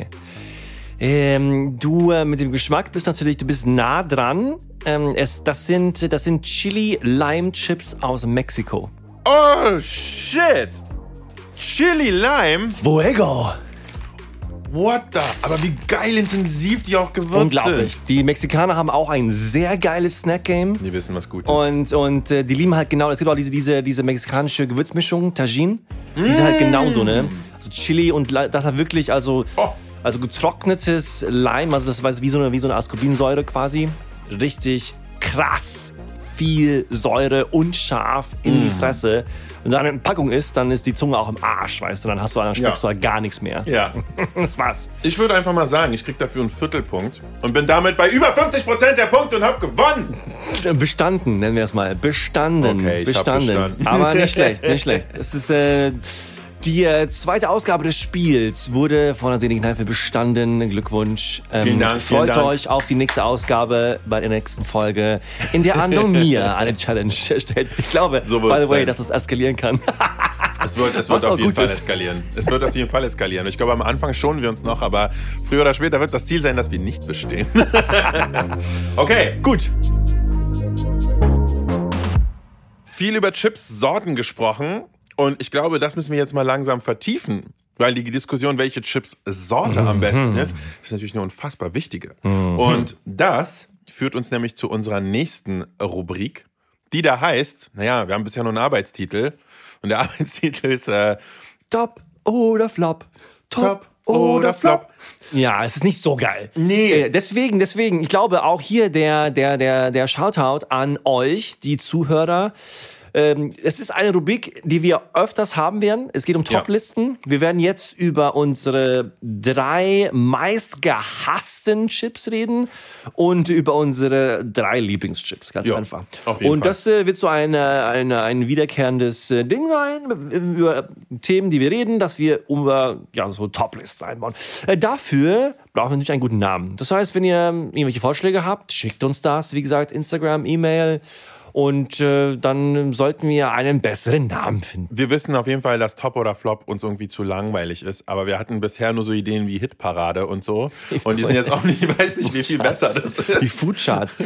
Du mit dem Geschmack bist natürlich, du bist nah dran. Das sind Chili-Lime-Chips aus Mexiko. Oh, shit! Chili Lime? Fuego! Aber wie geil intensiv die auch gewürzt Unglaublich. sind. Die Mexikaner haben auch ein sehr geiles Snack-Game. Die wissen, was gut ist. Und die lieben halt genau, es gibt auch diese mexikanische Gewürzmischung, Tajin. Die sind halt genauso, ne? Also Chili und das hat wirklich, also getrocknetes Leim, also das war wie so eine Ascorbinsäure quasi. Richtig krass viel Säure und scharf in die Fresse. Wenn du eine Packung isst, dann ist die Zunge auch im Arsch, weißt du, dann schmeckst du halt gar nichts mehr. Ja. Das war's. Ich würde einfach mal sagen, ich krieg dafür einen Viertelpunkt und bin damit bei über 50% der Punkte und hab gewonnen. Bestanden, nennen wir es mal. Bestanden. Okay, ich hab bestanden. Aber nicht schlecht, nicht schlecht. Es ist die zweite Ausgabe des Spiels wurde von der Seligen Kneipe bestanden. Glückwunsch. Vielen Dank. Freut euch auf die nächste Ausgabe bei der nächsten Folge, in der Arno mir eine Challenge stellt. Ich glaube, So by wird's the way, sein. dass es eskalieren kann. Es wird Was auf auch jeden gut Fall ist. eskalieren. Es wird auf jeden Fall eskalieren. Ich glaube, am Anfang schonen wir uns noch, aber früher oder später wird das Ziel sein, dass wir nicht bestehen. Okay, gut. Viel über Chips-Sorten gesprochen und ich glaube, das müssen wir jetzt mal langsam vertiefen, weil die Diskussion, welche Chips-Sorte am besten ist natürlich eine unfassbar wichtige. Und das führt uns nämlich zu unserer nächsten Rubrik, die da heißt, naja, wir haben bisher nur einen Arbeitstitel und der Arbeitstitel ist Top oder Flop? Top oder Flop. Ja, es ist nicht so geil. Nee. Deswegen, ich glaube auch hier der Shoutout an euch, die Zuhörer. Es ist eine Rubrik, die wir öfters haben werden. Es geht um Top-Listen. Wir werden jetzt über unsere 3 meistgehassten Chips reden und über unsere 3 Lieblingschips. Ganz einfach. Auf jeden Fall. Das wird so ein wiederkehrendes Ding sein, über Themen, die wir reden, dass wir über so Top-Listen einbauen. Dafür brauchen wir natürlich einen guten Namen. Das heißt, wenn ihr irgendwelche Vorschläge habt, schickt uns das. Wie gesagt, Instagram, E-Mail. Und dann sollten wir einen besseren Namen finden. Wir wissen auf jeden Fall, dass Top oder Flop uns irgendwie zu langweilig ist. Aber wir hatten bisher nur so Ideen wie Hitparade und so. Und die sind jetzt auch nicht, ich weiß nicht, wie viel besser das ist. Die Foodcharts,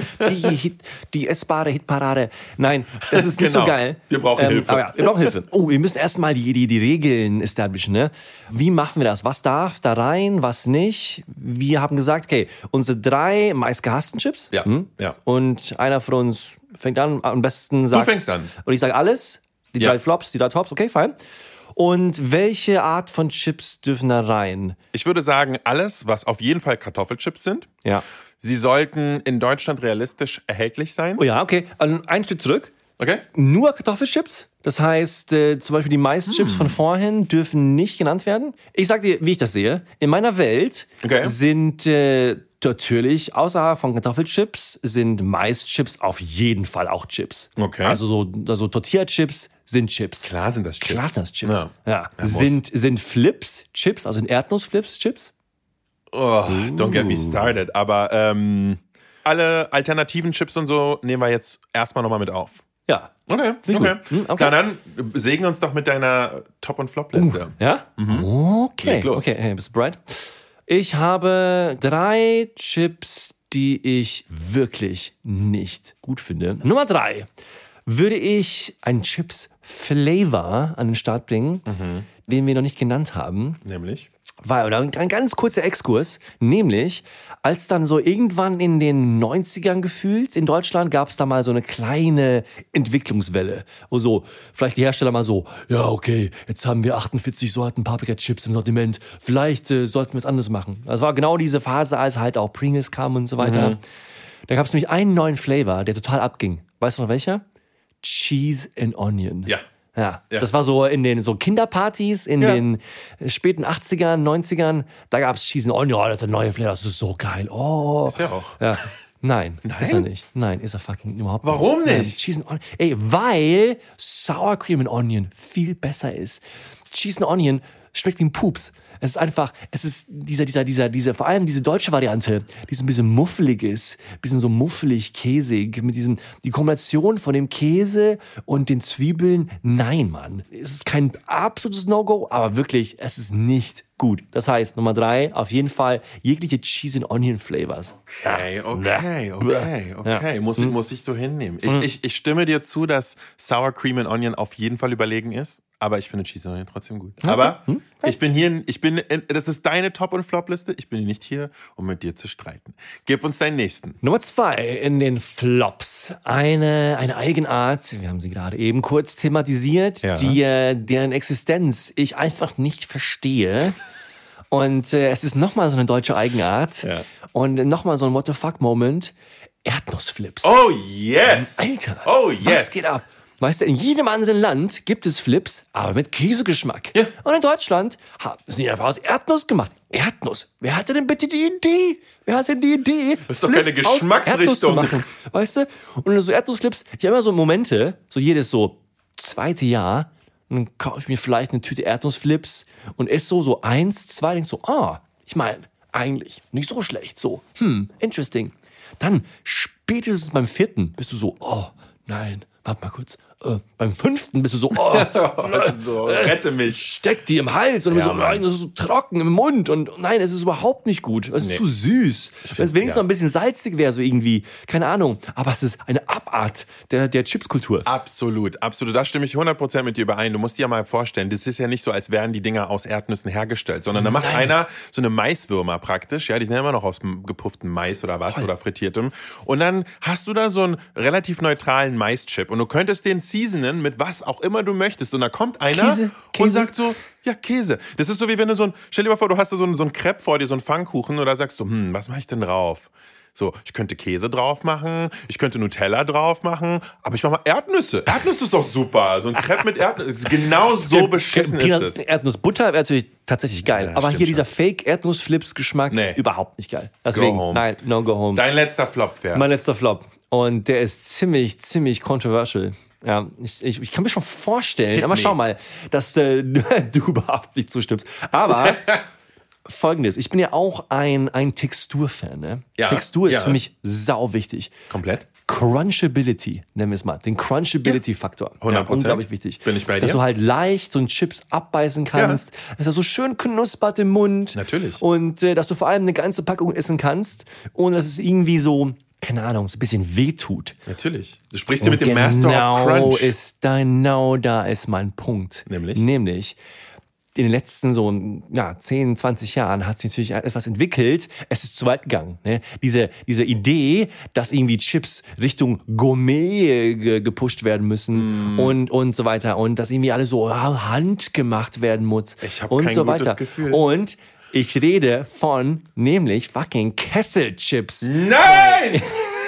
die essbare Hitparade. Nein, das ist nicht so geil. Wir brauchen Hilfe. Aber ja, wir brauchen Hilfe. Oh, wir müssen erstmal die Regeln establishen. Ne? Wie machen wir das? Was darf da rein, was nicht? Wir haben gesagt, okay, unsere 3 meistgehassten Chips. Ja, ja. Und einer von uns fängt an, am besten sagt... Du fängst an. Und ich sage alles, die 3 Flops, die 3 Tops, okay, fein. Und welche Art von Chips dürfen da rein? Ich würde sagen, alles, was auf jeden Fall Kartoffelchips sind. Ja. Sie sollten in Deutschland realistisch erhältlich sein. Oh ja, okay. Ein Stück zurück. Okay. Nur Kartoffelchips. Das heißt, zum Beispiel die Maischips von vorhin dürfen nicht genannt werden. Ich sag dir, wie ich das sehe. In meiner Welt sind natürlich, außer von Kartoffelchips, sind Maischips auf jeden Fall auch Chips. Okay. Also Tortilla-Chips sind Chips. Klar sind das Chips. Klar sind das Chips. Ja. Sind Flips Chips, also sind Erdnussflips Chips? Oh, don't get me started. Aber alle alternativen Chips und so nehmen wir jetzt erstmal nochmal mit auf. Ja. Okay. Dann segne uns doch mit deiner Top- und Flop-Liste. Ja? Okay. Leg los. Okay, hey, bist du bereit? Ich habe 3 Chips, die ich wirklich nicht gut finde. Nummer 3 würde ich einen Chips-Flavor an den Start bringen, den wir noch nicht genannt haben. Nämlich? Oder ein ganz kurzer Exkurs, nämlich als dann so irgendwann in den 90ern gefühlt in Deutschland gab es da mal so eine kleine Entwicklungswelle, wo so vielleicht die Hersteller mal so, ja okay, jetzt haben wir 48 Sorten Paprika-Chips im Sortiment, vielleicht sollten wir es anders machen. Das war genau diese Phase, als halt auch Pringles kam und so weiter. Da gab es nämlich einen neuen Flavor, der total abging. Weißt du noch welcher? Cheese and Onion. Ja, das war so in den so Kinderpartys in den späten 80ern, 90ern. Da gab es Cheese and Onion, das ist der neue Flavor, das ist so geil. Oh. Ist ja auch. Ja. Nein, ist er nicht. Nein, ist er fucking überhaupt nicht. Warum nicht? Nein, Cheese and Onion. Ey, weil Sour Cream and Onion viel besser ist. Cheese and Onion schmeckt wie ein Pups. Es ist einfach, vor allem diese deutsche Variante, die so ein bisschen muffelig ist, bisschen so muffelig, käsig, mit die Kombination von dem Käse und den Zwiebeln, nein, Mann. Es ist kein absolutes No-Go, aber wirklich, es ist nicht gut. Das heißt, Nummer 3, auf jeden Fall jegliche Cheese and Onion Flavors. Okay. Muss ich so hinnehmen. Ich stimme dir zu, dass Sour Cream and Onion auf jeden Fall überlegen ist. Aber ich finde Cheese and Onion trotzdem gut. Aber das ist deine Top- und Flop-Liste. Ich bin nicht hier, um mit dir zu streiten. Gib uns deinen nächsten. Nummer 2 in den Flops. Eine Eigenart, wir haben sie gerade eben kurz thematisiert, deren Existenz ich einfach nicht verstehe. Und es ist nochmal so eine deutsche Eigenart. Ja. Und nochmal so ein What the fuck-Moment. Erdnussflips. Oh yes! Alter, oh yes! Was geht ab? Weißt du, in jedem anderen Land gibt es Flips, aber mit Käsegeschmack. Ja. Und in Deutschland sind die einfach aus Erdnuss gemacht. Erdnuss. Wer hatte denn bitte die Idee? Das ist doch keine Geschmacksrichtung. Weißt du? Und so Erdnussflips, ich habe immer so Momente, so jedes so 2. Jahr, und dann kaufe ich mir vielleicht eine Tüte Erdnussflips und esse so 1, 2, denk so, ich meine, eigentlich nicht so schlecht, so, interesting. Dann spätestens beim 4. bist du so, nein, warte mal kurz. Beim 5. bist du so, rette mich. Steckt die im Hals und so, nein, das ist so trocken im Mund und nein, es ist überhaupt nicht gut. Es ist zu süß. Wenn es wenigstens noch ein bisschen salzig wäre, so irgendwie, keine Ahnung. Aber es ist eine Abart der Chipskultur. Absolut. Da stimme ich 100% mit dir überein. Du musst dir ja mal vorstellen, das ist ja nicht so, als wären die Dinger aus Erdnüssen hergestellt, sondern da macht einer so eine Maiswürmer praktisch, die sind ja immer noch aus gepufftem Mais oder was, oder frittiertem. Und dann hast du da so einen relativ neutralen Maischip und du könntest den seasonen mit was auch immer du möchtest. Und da kommt einer Käse. Und sagt so, ja, Käse. Das ist so, wie wenn du stell dir mal vor, du hast da so einen Crepe vor dir, so einen Pfannkuchen, und da sagst du, was mache ich denn drauf? So, ich könnte Käse drauf machen, ich könnte Nutella drauf machen, aber ich mache mal Erdnüsse. Erdnüsse ist doch super. So ein Crepe mit Erdnüsse. Genau so beschissen ist es. Erdnussbutter wäre natürlich tatsächlich geil. Ja, aber hier dieser Fake-Erdnussflips-Geschmack, überhaupt nicht geil. Deswegen, go home. Dein letzter Flop wäre? Mein letzter Flop. Und der ist ziemlich controversial. Ja, ich kann mir schon vorstellen, aber schau mal, dass du überhaupt nicht zustimmst. Aber Folgendes, ich bin ja auch ein Texturfan. Ne? Ja, Textur ist für mich sau wichtig. Komplett. Crunchability, nennen wir es mal. Den Crunchability-Faktor. 100%. Ja, unglaublich wichtig. Bin ich bei dir. Dass du halt leicht so einen Chips abbeißen kannst, dass er so schön knuspert im Mund. Natürlich. Und dass du vor allem eine ganze Packung essen kannst, ohne dass es irgendwie so, keine Ahnung, so ein bisschen wehtut. Natürlich. Du sprichst hier mit dem Master of Crunch. Genau da ist mein Punkt. Nämlich in den letzten 10, 20 Jahren hat sich natürlich etwas entwickelt. Es ist zu weit gegangen. Ne? Diese Idee, dass irgendwie Chips Richtung Gourmet gepusht werden müssen und so weiter und dass irgendwie alles so handgemacht werden muss ich habe kein gutes Gefühl. Und ich rede von nämlich fucking Kesselchips. Nein!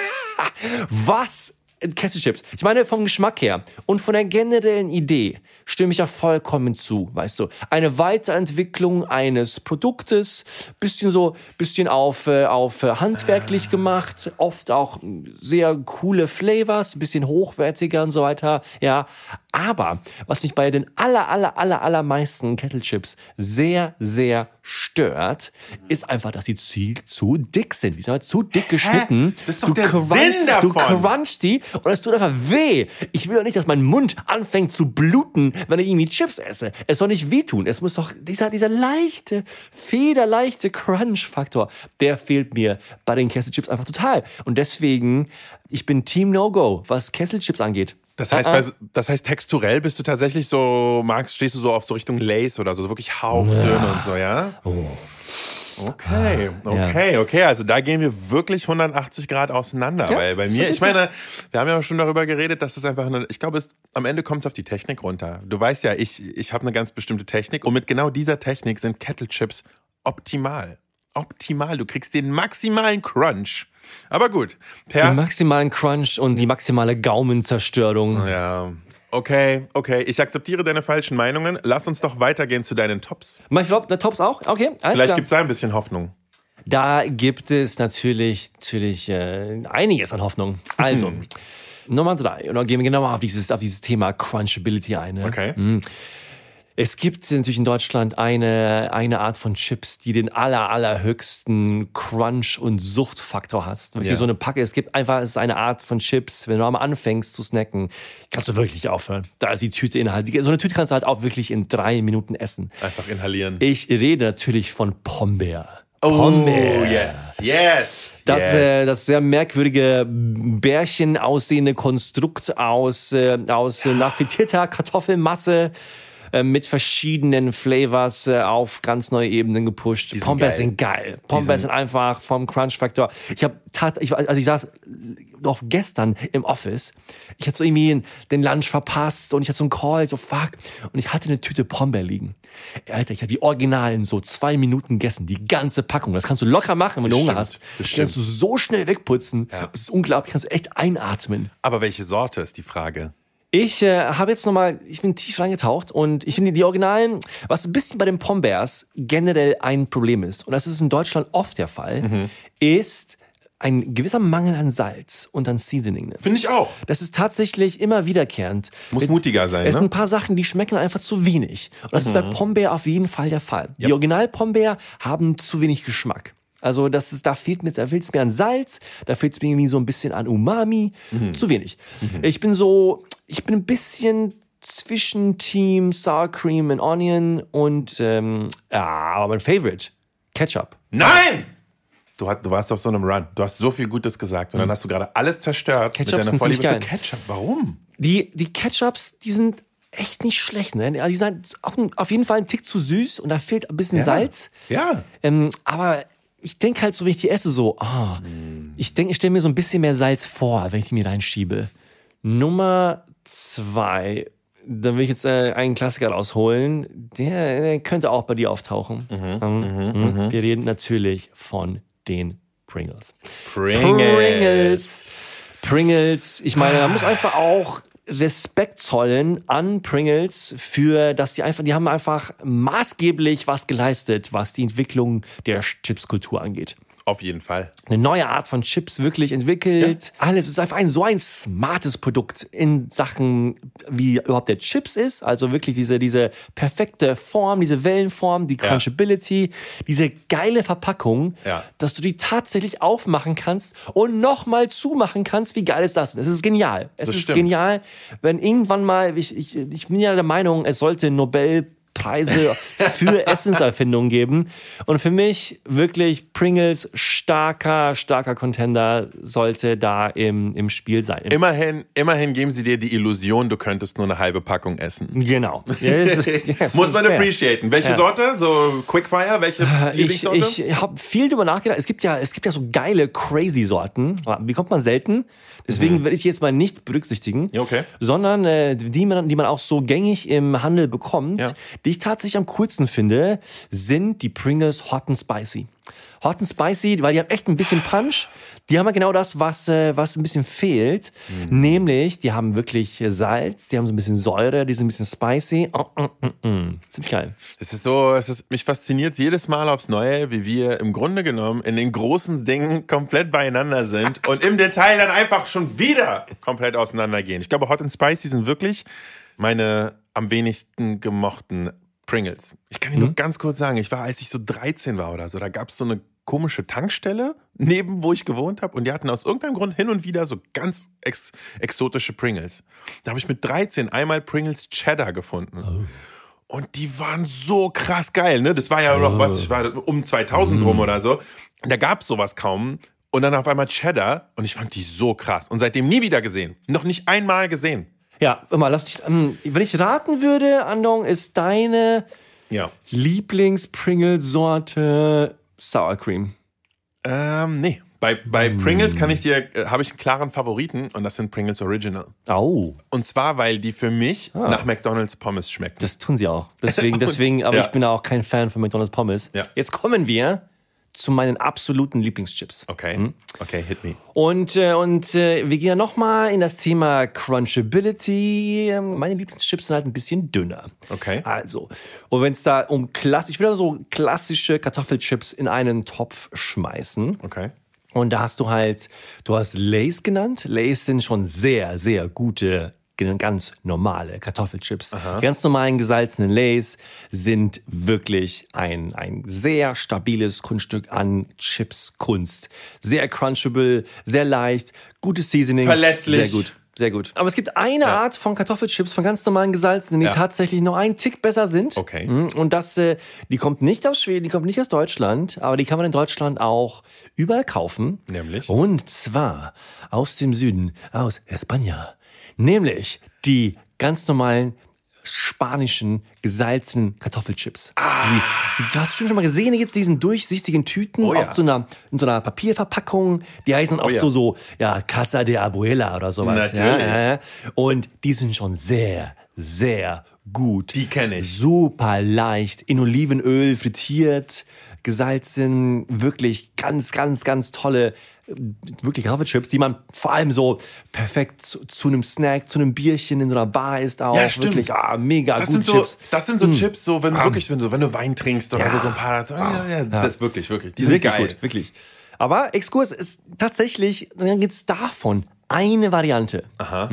Was? Kesselchips. Ich meine, vom Geschmack her und von der generellen Idee stimme ich ja vollkommen zu, weißt du. Eine Weiterentwicklung eines Produktes, bisschen auf handwerklich gemacht, oft auch sehr coole Flavors, bisschen hochwertiger und so weiter, ja. Aber was mich bei den allermeisten Kettle-Chips sehr, sehr stört, ist einfach, dass sie zu dick sind. Die sind halt zu dick geschnitten. Das ist doch der Sinn davon. Du crunchst die und es tut einfach weh. Ich will doch nicht, dass mein Mund anfängt zu bluten, wenn ich irgendwie Chips esse. Es soll nicht wehtun. Es muss doch dieser leichte, federleichte Crunch-Faktor, der fehlt mir bei den Kesselchips einfach total. Und deswegen, ich bin Team No-Go, was Kesselchips angeht. Das heißt, texturell bist du tatsächlich stehst du so auf so Richtung Lace oder so wirklich hauchdünn und so, ja? Oh. Okay. Also da gehen wir wirklich 180 Grad auseinander. Ja, weil bei mir, ich meine, wir haben ja schon darüber geredet, dass es einfach ich glaube, am Ende kommt es auf die Technik runter. Du weißt ja, ich habe eine ganz bestimmte Technik und mit genau dieser Technik sind Kettle-Chips optimal. Du kriegst den maximalen Crunch. Aber gut. Den maximalen Crunch und die maximale Gaumenzerstörung. Ja. Okay. Ich akzeptiere deine falschen Meinungen. Lass uns doch weitergehen zu deinen Tops. Mein Flop, der Tops auch? Okay, alles Vielleicht gibt es da ein bisschen Hoffnung. Da gibt es natürlich einiges an Hoffnung. Also, Nummer 3. Und dann gehen wir genauer auf dieses Thema Crunchability ein. Ne? Okay. Es gibt natürlich in Deutschland eine Art von Chips, die den allerhöchsten Crunch- und Suchtfaktor hat. Wirklich so eine Packe. Es ist eine Art von Chips, wenn du einmal anfängst zu snacken, kannst du wirklich aufhören. Da ist die Tüte Inhalt. So eine Tüte kannst du halt auch wirklich in 3 Minuten essen. Einfach inhalieren. Ich rede natürlich von Pombeer. Pombeer. Yes. Das sehr merkwürdige Bärchen aussehende Konstrukt aus nach frittierter Kartoffelmasse mit verschiedenen Flavors auf ganz neue Ebenen gepusht. Pombeer sind geil. Pombeer sind einfach vom Crunch-Faktor. Ich saß doch gestern im Office. Ich hatte so irgendwie den Lunch verpasst und ich hatte so einen Call, so fuck. Und ich hatte eine Tüte Pombeer liegen. Alter, ich habe die Original in so 2 Minuten gegessen. Die ganze Packung. Das kannst du locker machen, wenn du Hunger hast. Das kannst du so schnell wegputzen. Ja. Das ist unglaublich. Kannst du echt einatmen. Aber welche Sorte ist die Frage? Ich bin tief reingetaucht und ich finde die Originalen, was ein bisschen bei den Pombeers generell ein Problem ist, und das ist in Deutschland oft der Fall, ist ein gewisser Mangel an Salz und an Seasoning. Finde ich auch. Das ist tatsächlich immer wiederkehrend. Muss mutiger sein, Es sind ein paar Sachen, die schmecken einfach zu wenig. Und das ist bei Pombeer auf jeden Fall der Fall. Die Original-Pombeer haben zu wenig Geschmack. Also da fehlt es mir an Salz, da fehlt es mir irgendwie so ein bisschen an Umami. Zu wenig. Ich bin ein bisschen zwischen Team Sour Cream and Onion und aber mein Favorite, Ketchup. Nein! Du warst auf so einem Run. Du hast so viel Gutes gesagt und dann hast du gerade alles zerstört Ketchups mit deiner Vorliebe für geil. Ketchup. Warum? Die Ketchups, die sind echt nicht schlecht. Ne? Die sind auch auf jeden Fall ein Tick zu süß und da fehlt ein bisschen Salz. Ja. Aber ich denke halt so, wenn ich die esse, ich stelle mir so ein bisschen mehr Salz vor, wenn ich die mir reinschiebe. Nummer 2, dann will ich jetzt einen Klassiker rausholen, der könnte auch bei dir auftauchen. Wir reden natürlich von den Pringles. Pringles. Ich meine, man muss einfach auch Respekt zollen an Pringles die haben einfach maßgeblich was geleistet, was die Entwicklung der Chipskultur angeht. Auf jeden Fall. Eine neue Art von Chips wirklich entwickelt. Ja. Alles ist einfach so ein smartes Produkt in Sachen, wie überhaupt der Chips ist. Also wirklich diese perfekte Form, diese Wellenform, die Crunchability, diese geile Verpackung, dass du die tatsächlich aufmachen kannst und nochmal zumachen kannst. Wie geil ist das denn? Es ist genial. Es ist genial, wenn irgendwann mal, ich bin ja der Meinung, es sollte Nobelpreise für Essenserfindungen geben. Und für mich wirklich Pringles starker Contender sollte da im Spiel sein. Immerhin geben sie dir die Illusion, du könntest nur eine halbe Packung essen. Genau. Muss man appreciaten. Welche Sorte? So Quickfire? Welche Lieblingssorte? Ich habe viel drüber nachgedacht. Es gibt ja so geile crazy Sorten. Die kommt man selten. Deswegen werde ich die jetzt mal nicht berücksichtigen. Okay. Sondern die man auch so gängig im Handel bekommt. Ja. Die ich tatsächlich am coolsten finde, sind die Pringles Hot and Spicy. Hot and Spicy, weil die haben echt ein bisschen Punch. Die haben ja genau das, was ein bisschen fehlt. Nämlich, die haben wirklich Salz, die haben so ein bisschen Säure, die sind ein bisschen spicy. Ziemlich geil. Mich fasziniert jedes Mal aufs Neue, wie wir im Grunde genommen in den großen Dingen komplett beieinander sind und im Detail dann einfach schon wieder komplett auseinandergehen. Ich glaube, Hot and Spicy sind wirklich meine am wenigsten gemochten Pringles. Ich kann dir nur ganz kurz sagen, als ich so 13 war oder so, da gab es so eine komische Tankstelle neben, wo ich gewohnt habe, und die hatten aus irgendeinem Grund hin und wieder so ganz exotische Pringles. Da habe ich mit 13 einmal Pringles Cheddar gefunden. Und die waren so krass geil, ne? Das war ja noch ich war um 2000 rum oder so. Da gab es sowas kaum. Und dann auf einmal Cheddar, und ich fand die so krass. Und seitdem nie wieder gesehen. Noch nicht einmal gesehen. Ja, immer, wenn ich raten würde, Andong, ist deine Lieblings-Pringles-Sorte Sour Cream? Nee. Bei Pringles habe ich einen klaren Favoriten, und das sind Pringles Original. Oh. Und zwar, weil die für mich nach McDonald's Pommes schmecken. Das tun sie auch. Deswegen, aber ich bin auch kein Fan von McDonald's Pommes. Ja. Jetzt kommen wir zu meinen absoluten Lieblingschips. Okay, hit me. Und wir gehen ja nochmal in das Thema Crunchability. Meine Lieblingschips sind halt ein bisschen dünner. Okay. Also, und wenn es da ich würde so klassische Kartoffelchips in einen Topf schmeißen. Okay. Und da hast du hast Lay's genannt. Lay's sind schon sehr, sehr gute ganz normale Kartoffelchips. Die ganz normalen gesalzenen Lays sind wirklich ein sehr stabiles Kunststück an Chipskunst. Sehr crunchable, sehr leicht, gutes Seasoning. Verlässlich. Sehr gut. Sehr gut. Aber es gibt eine Art von Kartoffelchips, von ganz normalen gesalzenen, die tatsächlich noch einen Tick besser sind. Okay. Und die kommt nicht aus Schweden, die kommt nicht aus Deutschland, aber die kann man in Deutschland auch überall kaufen. Nämlich? Und zwar aus dem Süden, aus España. Nämlich die ganz normalen spanischen gesalzenen Kartoffelchips. Die hast du schon mal gesehen, da gibt's diesen durchsichtigen Tüten, oft in so einer Papierverpackung, die heißen oft so Casa de Abuela oder sowas. Natürlich. Ja. Und die sind schon sehr, sehr gut. Die kenne ich. Super leicht, in Olivenöl frittiert, gesalzen, wirklich ganz, ganz, ganz tolle wirklich Kartoffelchips, die man vor allem so perfekt zu einem Snack, zu einem Bierchen in so einer Bar isst auch. Ja, stimmt. Wirklich, mega Das gute sind Chips. Das sind so Chips, so wenn du Wein trinkst oder so ein paar. Das wirklich. Die sind wirklich geil. gut, wirklich. Aber Exkurs ist tatsächlich, dann gibt's davon eine Variante.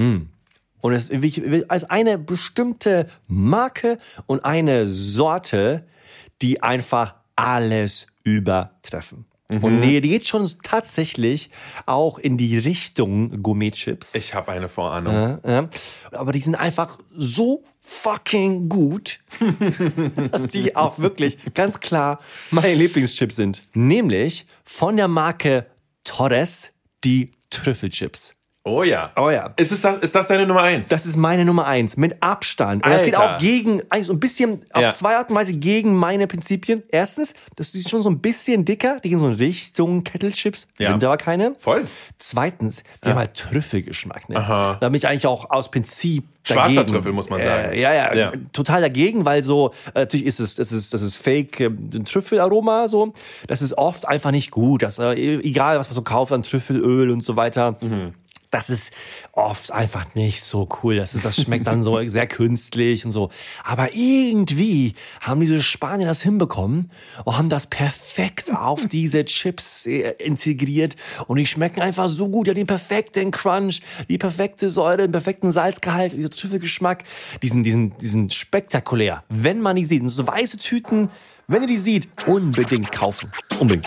Und es als eine bestimmte Marke und eine Sorte, die einfach alles übertreffen. Und die geht schon tatsächlich auch in die Richtung Gourmet-Chips. Ich habe eine Vorahnung. Ja. Aber die sind einfach so fucking gut, dass die auch wirklich ganz klar meine Lieblingschips sind. Nämlich von der Marke Torres die Trüffelchips. Oh ja. Ist das deine Nummer 1? Das ist meine Nummer 1, mit Abstand. Und das geht auch eigentlich so ein bisschen auf zwei Arten und Weise gegen meine Prinzipien. Erstens, das ist schon so ein bisschen dicker, die gehen so in Richtung Kettle-Chips, sind aber keine. Voll. Zweitens, die haben halt Trüffelgeschmack. Ne? Aha. Da bin ich eigentlich auch aus Prinzip Schwarzer dagegen. Trüffel, muss man sagen. Ja, total dagegen, weil so, natürlich das ist Fake Trüffelaroma, so. Das ist oft einfach nicht gut. Das, egal, was man so kauft an Trüffelöl und so weiter. Das ist oft einfach nicht so cool. Das schmeckt dann so sehr künstlich und so. Aber irgendwie haben diese Spanier das hinbekommen und haben das perfekt auf diese Chips integriert. Und die schmecken einfach so gut. Ja, den perfekten Crunch, die perfekte Säure, den perfekten Salzgehalt, dieser Trüffelgeschmack. Die sind spektakulär. Wenn man die sieht, so weiße Tüten, wenn ihr die seht, unbedingt kaufen. Unbedingt.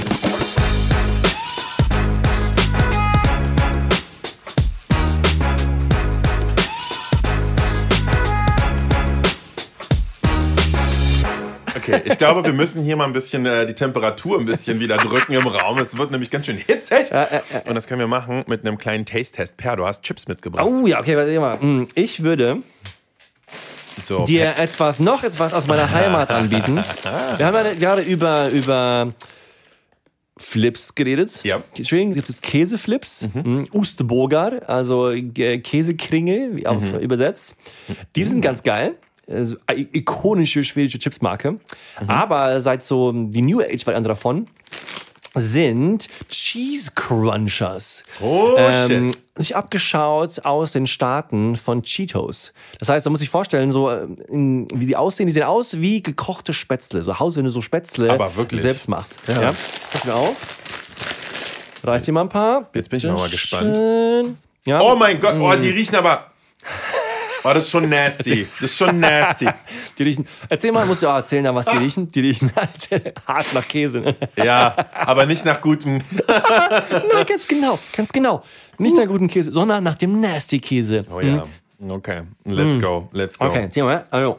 Okay, ich glaube, wir müssen hier mal ein bisschen die Temperatur ein bisschen wieder drücken im Raum. Es wird nämlich ganz schön hitzig. Und das können wir machen mit einem kleinen Taste-Test. Per, du hast Chips mitgebracht. Oh ja, okay, warte mal. Ich würde dir noch etwas aus meiner Heimat anbieten. Wir haben ja gerade über Flips geredet. Ja. Entschuldigung, gibt es Käseflips, Ustbogar, also Käsekringel, wie übersetzt. Die sind ganz geil. Also, ikonische schwedische Chipsmarke. Aber seit so die New Age-Variante davon sind Cheese Crunchers. Oh, shit. Sich abgeschaut aus den Staaten von Cheetos. Das heißt, da muss ich vorstellen, so wie die aussehen. Die sehen aus wie gekochte Spätzle. So Haus, wenn du so Spätzle selbst machst. Ja. Pass mir auf. Reiß dir mal ein paar. Jetzt bin ich mal gespannt. Ja. Oh mein Gott, die riechen aber... Oh, das ist schon nasty. Die riechen, erzähl mal, musst du auch erzählen, was die riechen. Die riechen halt hart nach Käse. Ne? Ja, aber nicht nach gutem. Nein, ganz genau. Nicht nach gutem Käse, sondern nach dem nasty Käse. Oh ja, okay. Let's go. Okay, zieh mal. Also,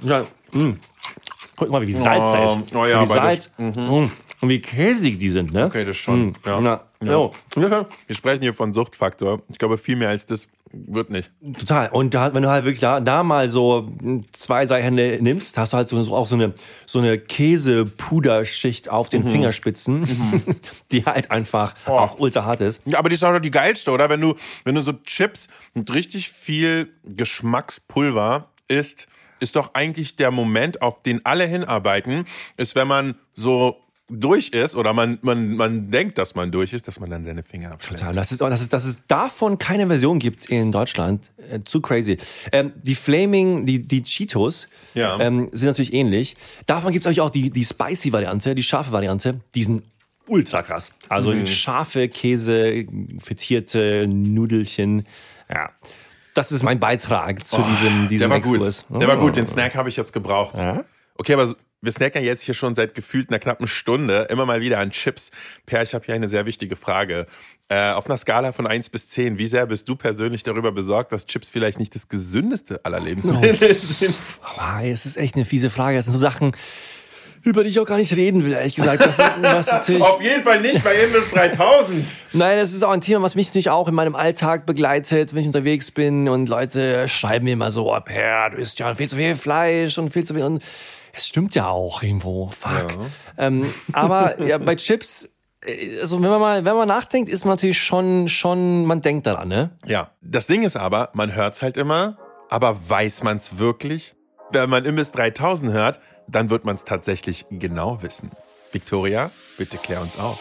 guck mal, wie Salz da ist. Oh ja, wie Salz. Und wie käsig die sind, ne? Okay, das schon. Ja. Wir sprechen hier von Suchtfaktor. Ich glaube, viel mehr als das wird nicht. Total. Und wenn du halt wirklich da mal so 2, 3 Hände nimmst, hast du halt auch so eine Käsepuderschicht auf den Fingerspitzen, die halt einfach auch ultra hart ist. Ja, aber die ist auch noch die geilste, oder? Wenn du so Chips mit richtig viel Geschmackspulver isst, ist doch eigentlich der Moment, auf den alle hinarbeiten, ist, wenn man so durch ist oder man denkt, dass man durch ist, dass man dann seine Finger abschlägt. Total. Dass es davon keine Version gibt in Deutschland, zu crazy. Die Flaming, die Cheetos sind natürlich ähnlich. Davon gibt es natürlich auch die Spicy-Variante, die scharfe Variante. Die sind ultra krass. Also scharfe Käse, frittierte Nudelchen. Ja. Das ist mein Beitrag zu diesem der war Exkurs. Gut. Der war gut, den Snack habe ich jetzt gebraucht. Ja? Okay, aber wir snacken jetzt hier schon seit gefühlt einer knappen Stunde immer mal wieder an Chips. Per, ich habe hier eine sehr wichtige Frage. Auf einer Skala von 1 bis 10, wie sehr bist du persönlich darüber besorgt, dass Chips vielleicht nicht das gesündeste aller Lebensmittel sind? Es ist echt eine fiese Frage. Das sind so Sachen, über die ich auch gar nicht reden will, ehrlich gesagt. Das ist was natürlich Auf jeden Fall nicht bei Imbiss 3000. Nein, das ist auch ein Thema, was mich natürlich auch in meinem Alltag begleitet, wenn ich unterwegs bin und Leute schreiben mir immer so, Per, du isst ja viel zu viel Fleisch und viel zu viel. Und es stimmt ja auch irgendwo. Fuck. Ja. Aber ja, bei Chips, also wenn man nachdenkt, ist man natürlich schon, man denkt daran, ne? Ja. Das Ding ist aber, man hört's halt immer, aber weiß man's wirklich? Wenn man Imbiss 3000 hört, dann wird man's tatsächlich genau wissen. Victoria, bitte klär uns auf.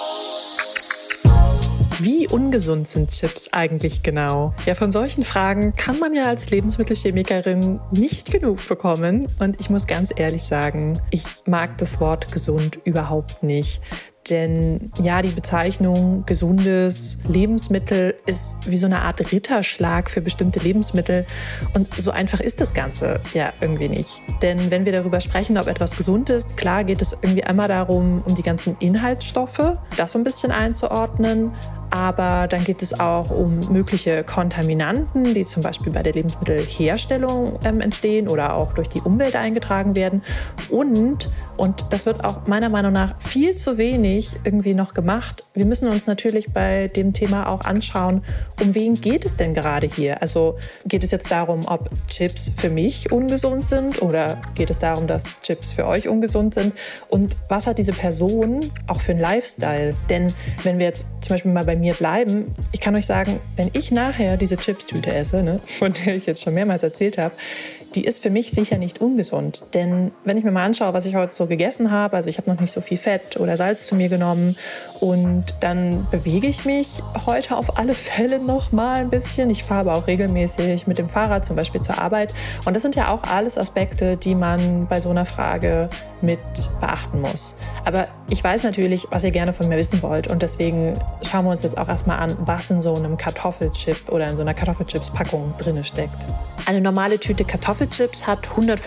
Wie ungesund sind Chips eigentlich genau? Ja, von solchen Fragen kann man ja als Lebensmittelchemikerin nicht genug bekommen. Und ich muss ganz ehrlich sagen, ich mag das Wort gesund überhaupt nicht. Denn ja, die Bezeichnung gesundes Lebensmittel ist wie so eine Art Ritterschlag für bestimmte Lebensmittel. Und so einfach ist das Ganze ja irgendwie nicht. Denn wenn wir darüber sprechen, ob etwas gesund ist, klar geht es irgendwie einmal darum, um die ganzen Inhaltsstoffe, das so ein bisschen einzuordnen. Aber dann geht es auch um mögliche Kontaminanten, die zum Beispiel bei der Lebensmittelherstellung entstehen oder auch durch die Umwelt eingetragen werden. Und das wird auch meiner Meinung nach viel zu wenig irgendwie noch gemacht. Wir müssen uns natürlich bei dem Thema auch anschauen, um wen geht es denn gerade hier? Also geht es jetzt darum, ob Chips für mich ungesund sind oder geht es darum, dass Chips für euch ungesund sind? Und was hat diese Person auch für einen Lifestyle? Denn wenn wir jetzt zum Beispiel mal bei mir bleiben, ich kann euch sagen, wenn ich nachher diese Chipstüte esse, ne, von der ich jetzt schon mehrmals erzählt habe, die ist für mich sicher nicht ungesund. Denn wenn ich mir mal anschaue, was ich heute so gegessen habe, also ich habe noch nicht so viel Fett oder Salz zu mir genommen und dann bewege ich mich heute auf alle Fälle noch mal ein bisschen. Ich fahre aber auch regelmäßig mit dem Fahrrad zum Beispiel zur Arbeit. Und das sind ja auch alles Aspekte, die man bei so einer Frage mit beachten muss. Aber ich weiß natürlich, was ihr gerne von mir wissen wollt. Und deswegen schauen wir uns jetzt auch erstmal an, was in so einem Kartoffelchip oder in so einer Kartoffelchips-Packung drin steckt. Eine normale Tüte Kartoffelchips hat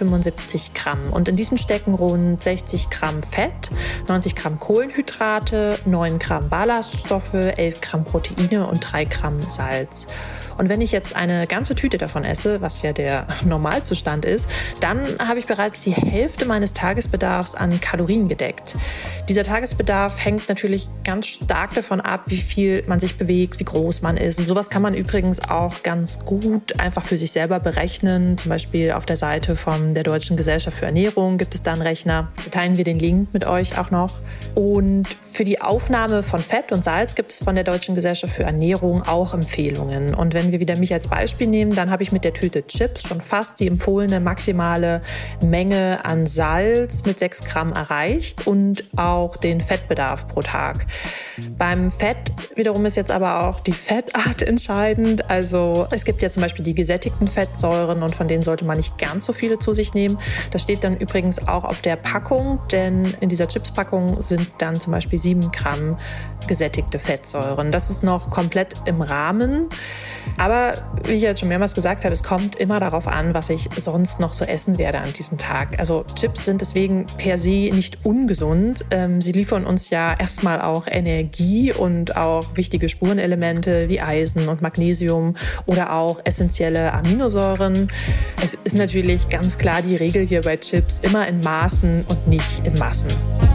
175 Gramm und in diesem stecken rund 60 Gramm Fett, 90 Gramm Kohlenhydrate, 9 Gramm Ballaststoffe, 11 Gramm Proteine und 3 Gramm Salz. Und wenn ich jetzt eine ganze Tüte davon esse, was ja der Normalzustand ist, dann habe ich bereits die Hälfte meines Tagesbedarfs an Kalorien gedeckt. Dieser Tagesbedarf hängt natürlich ganz stark davon ab, wie viel man sich bewegt, wie groß man ist. Und sowas kann man übrigens auch ganz gut einfach für sich selber berechnen. Zum Beispiel auf der Seite von der Deutschen Gesellschaft für Ernährung gibt es da einen Rechner. Da teilen wir den Link mit euch auch noch. Und für die Aufnahme von Fett und Salz gibt es von der Deutschen Gesellschaft für Ernährung auch Empfehlungen. Und wenn wir wieder mich als Beispiel nehmen, dann habe ich mit der Tüte Chips schon fast die empfohlene maximale Menge an Salz mit 6 Gramm erreicht und auch den Fettbedarf pro Tag. Beim Fett wiederum ist jetzt aber auch die Fettart entscheidend. Also es gibt ja zum Beispiel die gesättigten Fettsäuren und von denen sollte man nicht ganz so viele zu sich nehmen. Das steht dann übrigens auch auf der Packung, denn in dieser Chips-Packung sind dann zum Beispiel 7 Gramm gesättigte Fettsäuren. Das ist noch komplett im Rahmen. Aber wie ich jetzt schon mehrmals gesagt habe, es kommt immer darauf an, was ich sonst noch so essen werde an diesem Tag. Also Chips sind deswegen per se nicht ungesund. Sie liefern uns ja erstmal auch Energie und auch wichtige Spurenelemente wie Eisen und Magnesium oder auch essentielle Aminosäuren. Es ist natürlich ganz klar die Regel hier bei Chips, immer in Maßen und nicht in Massen.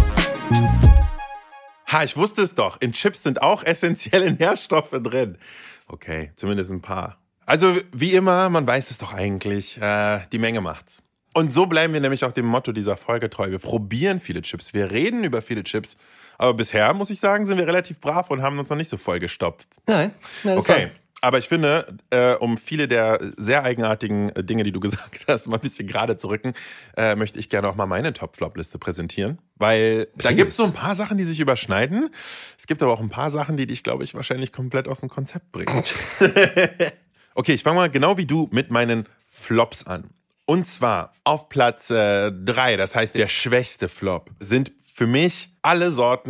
Ha, ich wusste es doch. In Chips sind auch essentielle Nährstoffe drin. Okay, zumindest ein paar. Also wie immer, man weiß es doch eigentlich, die Menge macht's. Und so bleiben wir nämlich auch dem Motto dieser Folge treu. Wir probieren viele Chips, wir reden über viele Chips, aber bisher, muss ich sagen, sind wir relativ brav und haben uns noch nicht so vollgestopft. Nein, das okay. Aber ich finde, um viele der sehr eigenartigen Dinge, die du gesagt hast, mal ein bisschen gerade zu rücken, möchte ich gerne auch mal meine Top-Flop-Liste präsentieren. Weil da gibt es so ein paar Sachen, die sich überschneiden. Es gibt aber auch ein paar Sachen, die dich, glaube ich, wahrscheinlich komplett aus dem Konzept bringen. Okay, ich fange mal genau wie du mit meinen Flops an. Und zwar auf Platz 3, das heißt der schwächste Flop, sind für mich alle Sorten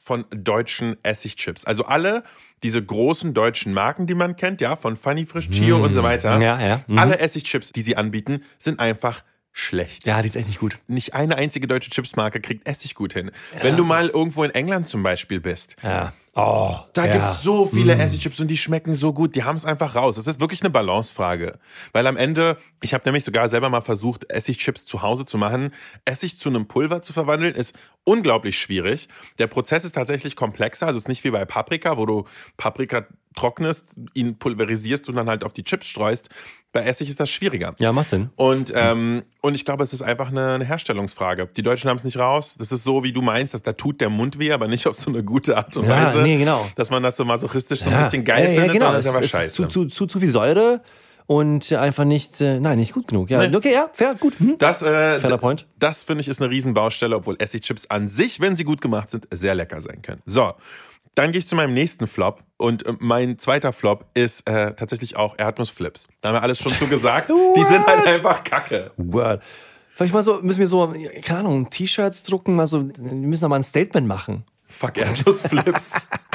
von deutschen Essigchips. Also alle diese großen deutschen Marken, die man kennt, ja, von Funny Frisch, Chio und so weiter. Ja. Alle Essigchips, die sie anbieten, sind einfach schlecht. Ja, die ist echt nicht gut. Nicht eine einzige deutsche Chipsmarke kriegt Essig gut hin. Ja. Wenn du mal irgendwo in England zum Beispiel bist, da gibt's so viele Essigchips und die schmecken so gut, die haben es einfach raus. Das ist wirklich eine Balancefrage. Weil am Ende, ich habe nämlich sogar selber mal versucht, Essigchips zu Hause zu machen. Essig zu einem Pulver zu verwandeln, ist unglaublich schwierig. Der Prozess ist tatsächlich komplexer, also es ist nicht wie bei Paprika, wo du Paprika trocknest, ihn pulverisierst und dann halt auf die Chips streust. Bei Essig ist das schwieriger. Ja, macht Sinn. Und ich glaube, es ist einfach eine Herstellungsfrage. Die Deutschen haben es nicht raus. Das ist so, wie du meinst, dass da tut der Mund weh, aber nicht auf so eine gute Art und Weise. Nee, genau. Dass man das so masochistisch so ein bisschen geil findet, genau. sondern das ist aber es scheiße. Zu viel Säure und einfach nicht gut genug. Ja, okay, ja, fair, gut. Fairer Point. Das, finde ich, ist eine Riesenbaustelle, obwohl Essigchips an sich, wenn sie gut gemacht sind, sehr lecker sein können. So, dann gehe ich zu meinem nächsten Flop. Und mein zweiter Flop ist tatsächlich auch Erdnussflips. Da haben wir alles schon zu gesagt. Die sind halt einfach kacke. What? Vielleicht mal so, müssen wir so, keine Ahnung, T-Shirts drucken, wir müssen da mal ein Statement machen. Fuck Erdnussflips.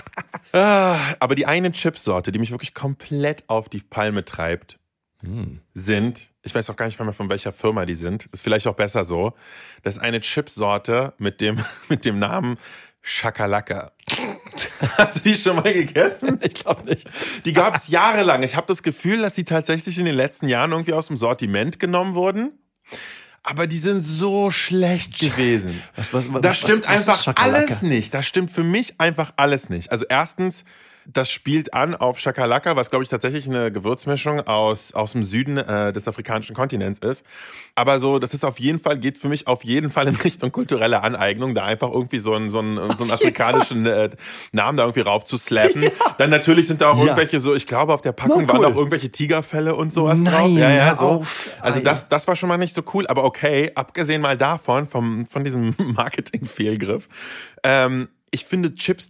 Aber die eine Chipsorte, die mich wirklich komplett auf die Palme treibt, sind, ich weiß auch gar nicht mehr von welcher Firma die sind, ist vielleicht auch besser so, das ist eine Chipsorte mit dem Namen Shakalaka. Hast du die schon mal gegessen? Ich glaube nicht. Die gab es jahrelang. Ich habe das Gefühl, dass die tatsächlich in den letzten Jahren irgendwie aus dem Sortiment genommen wurden. Aber die sind so schlecht gewesen. Das stimmt einfach alles nicht. Das stimmt für mich einfach alles nicht. Also erstens, das spielt an auf Shakalaka, was, glaube ich, tatsächlich eine Gewürzmischung aus dem Süden des afrikanischen Kontinents ist. Aber so, das ist geht für mich auf jeden Fall in Richtung kulturelle Aneignung, da einfach irgendwie so einen afrikanischen Namen da irgendwie raufzuslappen. Ja. Dann natürlich sind da auch irgendwelche so, ich glaube, auf der Packung waren auch irgendwelche Tigerfelle und sowas drauf. Ja, so. Also das war schon mal nicht so cool, aber okay, abgesehen mal davon, von diesem Marketing-Fehlgriff, ich finde Chips,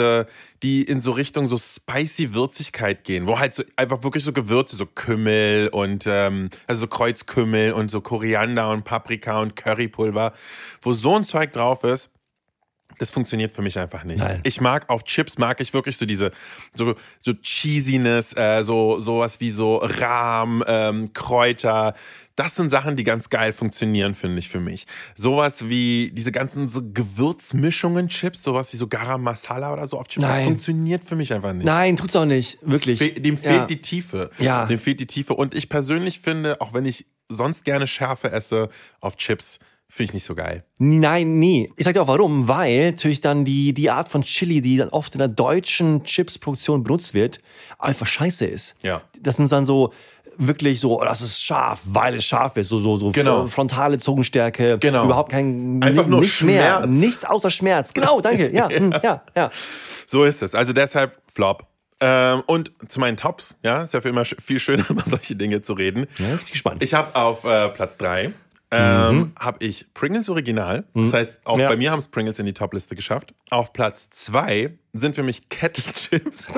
die in so Richtung so spicy Würzigkeit gehen, wo halt so einfach wirklich so Gewürze, so Kümmel und also so Kreuzkümmel und so Koriander und Paprika und Currypulver, wo so ein Zeug drauf ist, das funktioniert für mich einfach nicht. Nein. Auf Chips mag ich wirklich so diese so Cheesiness, sowas wie so Rahm, Kräuter. Das sind Sachen, die ganz geil funktionieren, finde ich, für mich. Sowas wie diese ganzen so Gewürzmischungen Chips, sowas wie so Garam Masala oder so auf Chips, das funktioniert für mich einfach nicht. Nein, tut's auch nicht, wirklich. Dem fehlt die Tiefe. Ja. Dem fehlt die Tiefe. Und ich persönlich finde, auch wenn ich sonst gerne Schärfe esse, auf Chips finde ich nicht so geil. Nein, nie. Ich sag dir auch warum, weil natürlich dann die Art von Chili, die dann oft in der deutschen Chips-Produktion benutzt wird, einfach scheiße ist. Ja. Das sind dann so wirklich so, das ist scharf, weil es scharf ist, so genau. Frontale Zungenstärke, genau. Überhaupt kein einfach nur nicht Schmerz. Mehr, nichts außer Schmerz. Genau, danke. Ja, ja. So ist es. Also deshalb Flop. Und zu meinen Tops, ja, ist ja für immer viel schöner, über solche Dinge zu reden. Ja, jetzt bin ich gespannt. Ich habe auf Platz 3 habe ich Pringles Original. Das heißt, auch bei mir haben es Pringles in die Topliste geschafft. Auf Platz 2 sind für mich Kettle Chips.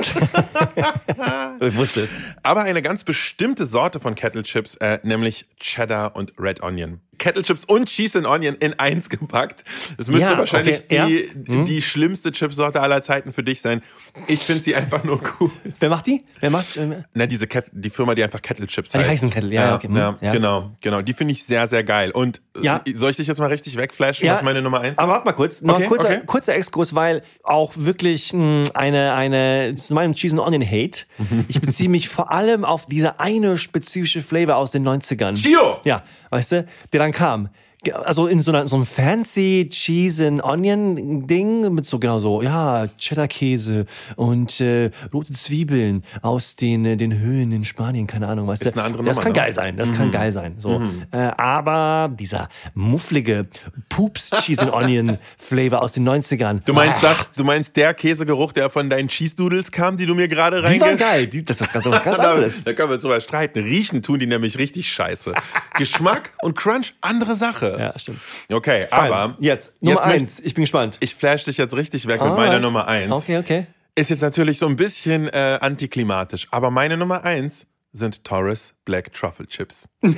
Ich wusste es. Aber eine ganz bestimmte Sorte von Kettle Chips, nämlich Cheddar und Red Onion. Kettle Chips und Cheese and Onion in eins gepackt. Das müsste wahrscheinlich die schlimmste Chipsorte aller Zeiten für dich sein. Ich finde sie einfach nur cool. Wer macht die? Na, die Firma, die einfach Kettle Chips heißt. Die heißen Kettle, ja, okay. Genau. Die finde ich sehr, sehr geil. Und soll ich dich jetzt mal richtig wegflashen, was meine Nummer 1 ist? Aber warte mal kurz. Noch ein kurzer Exkurs, weil auch wirklich eine zu meinem Cheese and Onion Hate. Ich beziehe mich vor allem auf diese eine spezifische Flavor aus den 90ern. Chio! Ja, weißt du, der dann kam. Also in so einem fancy Cheese and Onion Ding mit so Cheddar-Käse und rote Zwiebeln aus den Höhen in Spanien, keine Ahnung, weißt du. Ist eine andere das Nummer, kann ne? geil sein, das kann geil sein. So, aber dieser mufflige Poops Cheese and Onion Flavor aus den 90ern. Du meinst der Käsegeruch, der von deinen Cheese Doodles kam, die du mir gerade Die waren geil, das ist ganz anderes. Da können wir uns drüber streiten. Riechen tun die nämlich richtig scheiße. Geschmack und Crunch, andere Sache. Ja, stimmt. Okay, Fein. aber jetzt Nummer 1, ich bin gespannt. Ich flash dich jetzt richtig weg mit meiner Nummer 1. Okay. Ist jetzt natürlich so ein bisschen antiklimatisch, aber meine Nummer 1 sind Torres Black Truffle Chips. Geil.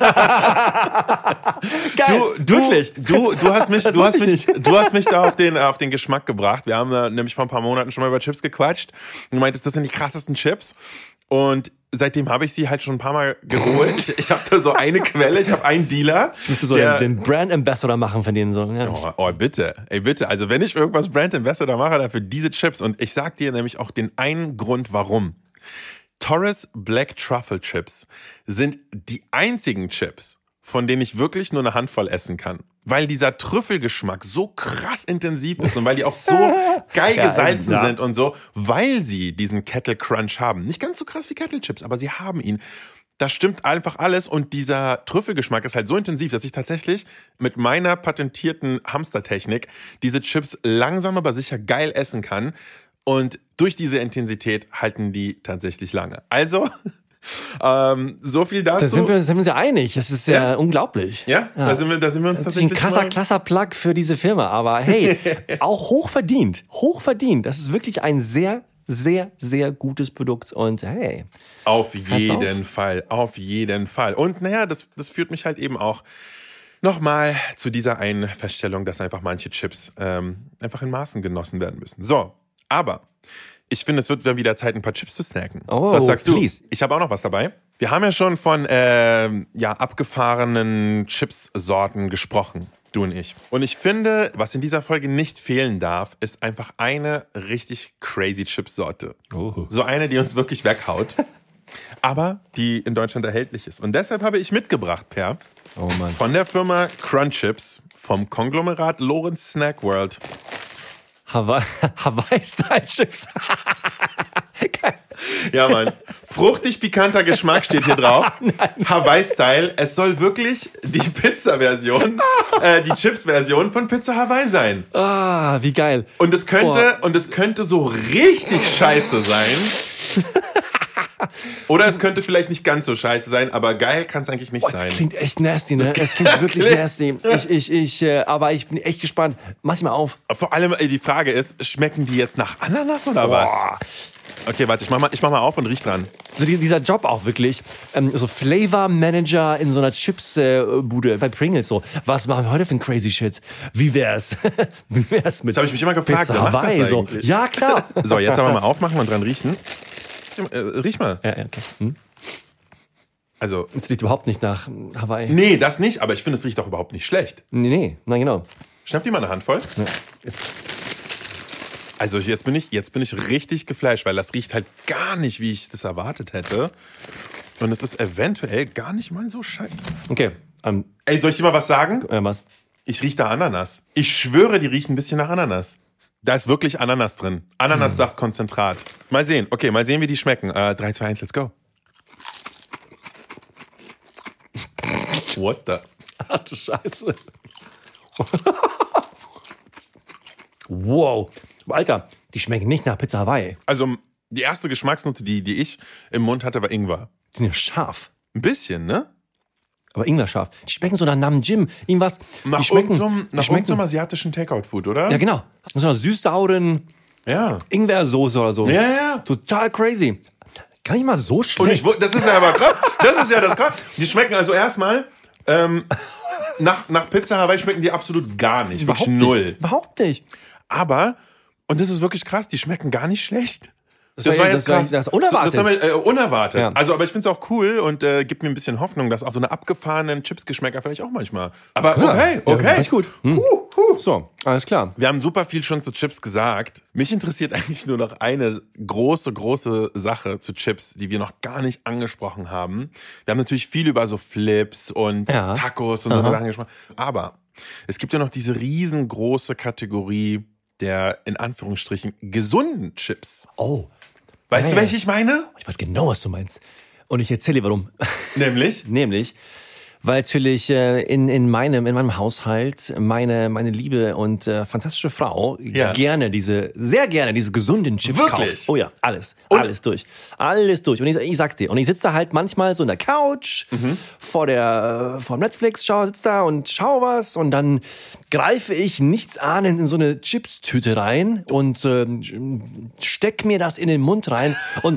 Wirklich? Du hast mich da auf den Geschmack gebracht. Wir haben da nämlich vor ein paar Monaten schon mal über Chips gequatscht. Und du meintest, das sind die krassesten Chips. Und seitdem habe ich sie halt schon ein paar Mal geholt. Ich habe da so eine Quelle, ich habe einen Dealer. Ich müsste so den Brand Ambassador machen von denen so. Ja. Oh, bitte. Ey, bitte. Also wenn ich irgendwas Brand Ambassador mache, dann für diese Chips. Und ich sag dir nämlich auch den einen Grund, warum. Torres Black Truffle Chips sind die einzigen Chips, von denen ich wirklich nur eine Handvoll essen kann. Weil dieser Trüffelgeschmack so krass intensiv ist und weil die auch so geil gesalzen sind und so, weil sie diesen Kettle Crunch haben. Nicht ganz so krass wie Kettle Chips, aber sie haben ihn. Da stimmt einfach alles und dieser Trüffelgeschmack ist halt so intensiv, dass ich tatsächlich mit meiner patentierten Hamstertechnik diese Chips langsam aber sicher geil essen kann. Und durch diese Intensität halten die tatsächlich lange. Also, so viel dazu. Da sind wir uns ja einig. Das ist ja unglaublich. Ja? Da sind wir uns tatsächlich. Ein krasser Plug für diese Firma. Aber hey, auch hochverdient. Hochverdient. Das ist wirklich ein sehr, sehr, sehr gutes Produkt. Und hey. Auf jeden Fall. Auf jeden Fall. Und naja, das führt mich halt eben auch nochmal zu dieser einen Feststellung, dass einfach manche Chips einfach in Maßen genossen werden müssen. So. Aber ich finde, es wird dann wieder Zeit, ein paar Chips zu snacken. Oh, was sagst du? Please. Ich habe auch noch was dabei. Wir haben ja schon von abgefahrenen Chipssorten gesprochen, du und ich. Und ich finde, was in dieser Folge nicht fehlen darf, ist einfach eine richtig crazy Chipssorte. Oh. So eine, die uns wirklich weghaut, aber die in Deutschland erhältlich ist. Und deshalb habe ich mitgebracht, Per, von der Firma Crunchips vom Konglomerat Lorenz Snack World. Hawaii-Style-Chips. Ja, Mann. Fruchtig pikanter Geschmack steht hier drauf. Hawaii-Style. Es soll wirklich die Pizza-Version, die Chips-Version von Pizza Hawaii sein. Ah, wie geil. Und es könnte so richtig scheiße sein. Oder es könnte vielleicht nicht ganz so scheiße sein, aber geil kann es eigentlich nicht sein. Das klingt echt nasty, ne? Es klingt wirklich nasty. Aber ich bin echt gespannt. Mach ich mal auf. Vor allem die Frage ist, schmecken die jetzt nach Ananas oder was? Okay, warte, ich mach mal auf und riech dran. So dieser Job auch wirklich, so Flavor Manager in so einer Chips-Bude bei Pringles so. Was machen wir heute für ein crazy Shit? Wie wär's? Wie wär's mit Das habe ich mich immer gefragt. Pizza Hawaii? Das So. Ja, klar. So, jetzt aber mal aufmachen und dran riechen. Riech mal. Ja, okay. Also, es riecht überhaupt nicht nach Hawaii. Nee, das nicht, aber ich finde, es riecht auch überhaupt nicht schlecht. Nee, nein, genau. Schnapp dir mal eine Handvoll. Ja. Also jetzt bin ich richtig geflasht, weil das riecht halt gar nicht, wie ich das erwartet hätte. Und es ist eventuell gar nicht mal so scheiße. Okay. Ey, soll ich dir mal was sagen? Was? Ich rieche da Ananas. Ich schwöre, die riechen ein bisschen nach Ananas. Da ist wirklich Ananas drin. Ananassaftkonzentrat. Mal sehen. Okay, mal sehen, wie die schmecken. 3, 2, 1, let's go. What the? Ach du Scheiße. Wow. Alter, die schmecken nicht nach Pizza Hawaii. Also, die erste Geschmacksnote, die ich im Mund hatte, war Ingwer. Die sind ja scharf. Ein bisschen, ne? Aber Ingwer scharf. Die schmecken so nach Nam Jim. Irgendwas. Nach irgendeinem asiatischen Takeout-Food, oder? Ja, genau. Nach so einer süß-sauren Ingwersoße oder so. Ja. Total crazy. Gar nicht mal so schlecht. Das ist ja aber krass. Das ist ja das krass. Die schmecken also erstmal nach Pizza Hawaii schmecken die absolut gar nicht. Wirklich null. Überhaupt nicht. Aber, und das ist wirklich krass, die schmecken gar nicht schlecht. Das war jetzt krass. Das unerwartet. Unerwartet. Ja. Also, aber ich finde es auch cool und gibt mir ein bisschen Hoffnung, dass auch so eine abgefahrenen Chips-Geschmäcker vielleicht auch manchmal. Aber okay. Ja, echt gut. So, alles klar. Wir haben super viel schon zu Chips gesagt. Mich interessiert eigentlich nur noch eine große Sache zu Chips, die wir noch gar nicht angesprochen haben. Wir haben natürlich viel über so Flips und Tacos und so Sachen gesprochen. Aber es gibt ja noch diese riesengroße Kategorie der, in Anführungsstrichen, gesunden Chips. Oh. Weißt du, welche ich meine? Ich weiß genau, was du meinst. Und ich erzähle dir, warum. Nämlich? Weil natürlich in meinem Haushalt meine liebe und fantastische Frau sehr gerne diese gesunden Chips kauft. Oh ja, alles durch. Und ich sag's dir, und ich sitze da halt manchmal so in der Couch vor Netflix, sitze da und schau was und dann greife ich nichtsahnend in so eine Chips-Tüte rein und steck mir das in den Mund rein und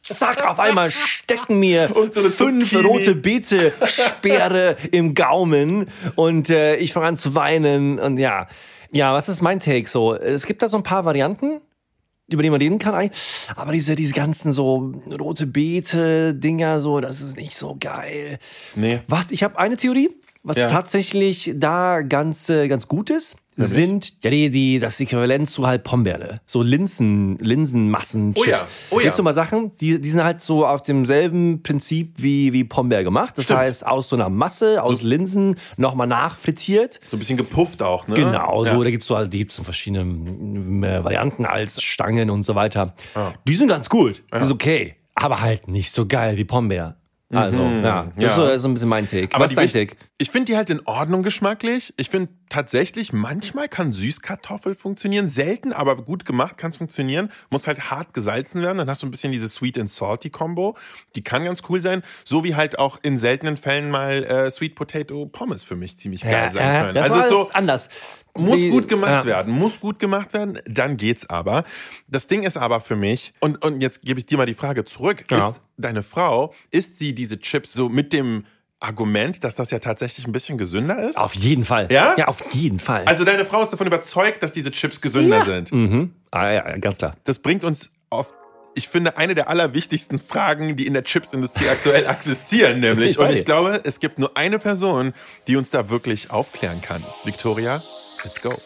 zack, auf einmal stecken mir Und so eine 5 Zucchini. rote Beete-Speere im Gaumen und ich fange an zu weinen und ja, was ist mein Take so? Es gibt da so ein paar Varianten, über die man reden kann eigentlich, aber diese ganzen so rote Beete-Dinger so, das ist nicht so geil. Nee. Ich habe eine Theorie, was tatsächlich da ganz gut ist. Sind das Äquivalent zu halt Pombeere. So Linsenmassen-Chips. Oh ja. Gibt so mal Sachen, die sind halt so auf demselben Prinzip wie Pombeere gemacht. Das heißt, aus so einer Masse, aus Linsen, nochmal nachfrittiert. So ein bisschen gepufft auch, ne? Genau, so, die gibt's in verschiedenen Varianten als Stangen und so weiter. Ja. Die sind ganz gut, ist okay. Aber halt nicht so geil wie Pombeere. Also, das ist so ein bisschen mein Take. Aber was ist dein Take? Ich finde die halt in Ordnung geschmacklich. Ich finde tatsächlich, manchmal kann Süßkartoffel funktionieren. Selten, aber gut gemacht kann es funktionieren. Muss halt hart gesalzen werden. Dann hast du ein bisschen diese Sweet and Salty Combo. Die kann ganz cool sein. So wie halt auch in seltenen Fällen mal Sweet Potato Pommes für mich ziemlich geil sein können. Das Also ist anders. Muss gut gemacht werden, dann geht's aber. Das Ding ist aber für mich, und jetzt gebe ich dir mal die Frage zurück, ist deine Frau, isst sie diese Chips so mit dem Argument, dass das ja tatsächlich ein bisschen gesünder ist? Auf jeden Fall. Ja? Ja, auf jeden Fall. Also deine Frau ist davon überzeugt, dass diese Chips gesünder sind. Mhm. Ja, ganz klar. Das bringt uns auf, ich finde, eine der allerwichtigsten Fragen, die in der Chipsindustrie aktuell existieren, nämlich. Und ich glaube, es gibt nur eine Person, die uns da wirklich aufklären kann. Victoria, let's go.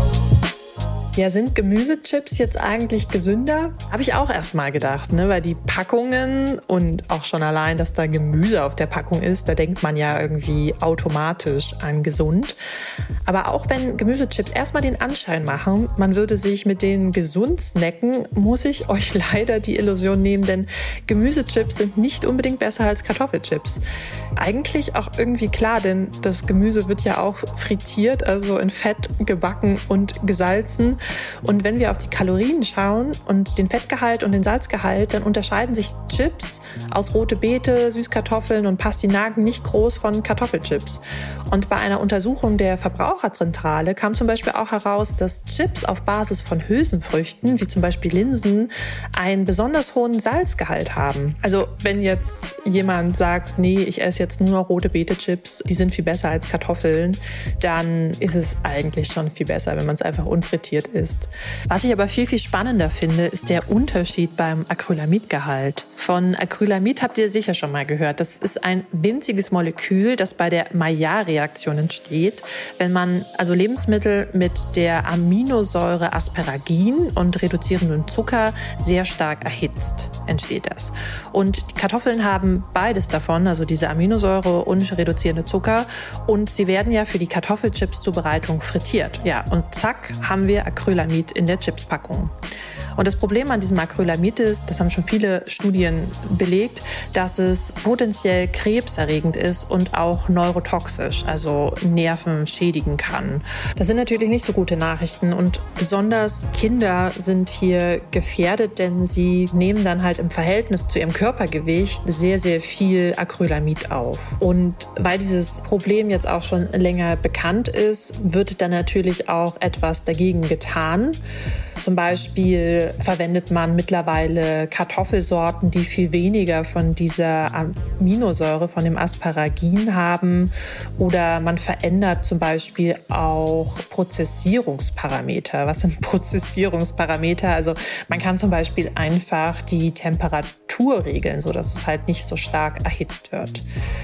Ja, sind Gemüsechips jetzt eigentlich gesünder? Habe ich auch erst mal gedacht, ne? Weil die Packungen und auch schon allein, dass da Gemüse auf der Packung ist, da denkt man ja irgendwie automatisch an gesund. Aber auch wenn Gemüsechips erstmal den Anschein machen, man würde sich mit denen gesund snacken, muss ich euch leider die Illusion nehmen, denn Gemüsechips sind nicht unbedingt besser als Kartoffelchips. Eigentlich auch irgendwie klar, denn das Gemüse wird ja auch frittiert, also in Fett gebacken und gesalzen. Und wenn wir auf die Kalorien schauen und den Fettgehalt und den Salzgehalt, dann unterscheiden sich Chips aus rote Beete, Süßkartoffeln und Pastinaken nicht groß von Kartoffelchips. Und bei einer Untersuchung der Verbraucherzentrale kam zum Beispiel auch heraus, dass Chips auf Basis von Hülsenfrüchten, wie zum Beispiel Linsen, einen besonders hohen Salzgehalt haben. Also wenn jetzt jemand sagt, nee, ich esse jetzt nur noch rote Beete-Chips, die sind viel besser als Kartoffeln, dann ist es eigentlich schon viel besser, wenn man es einfach unfrittiert isst. Was ich aber viel, viel spannender finde, ist der Unterschied beim Acrylamidgehalt. Von Acrylamid habt ihr sicher schon mal gehört. Das ist ein winziges Molekül, das bei der Maillard-Reaktion entsteht, wenn man also Lebensmittel mit der Aminosäure Asparagin und reduzierendem Zucker sehr stark erhitzt, entsteht das. Und die Kartoffeln haben beides davon, also diese Aminosäure und reduzierende Zucker. Und sie werden ja für die Kartoffelchips-Zubereitung frittiert. Ja, und zack, haben wir Acrylamid in der Chipspackung. Und das Problem an diesem Acrylamid ist, das haben schon viele Studien belegt, dass es potenziell krebserregend ist und auch neurotoxisch, also Nerven schädigen kann. Das sind natürlich nicht so gute Nachrichten und besonders Kinder sind hier gefährdet, denn sie nehmen dann halt im Verhältnis zu ihrem Körpergewicht sehr, sehr viel Acrylamid auf. Und weil dieses Problem jetzt auch schon länger bekannt ist, wird dann natürlich auch etwas dagegen getan. Zum Beispiel verwendet man mittlerweile Kartoffelsorten, die viel weniger von dieser Aminosäure, von dem Asparagin haben. Oder man verändert zum Beispiel auch Prozessierungsparameter. Was sind Prozessierungsparameter? Also man kann zum Beispiel einfach die Temperatur regeln, sodass es halt nicht so stark erhitzt wird.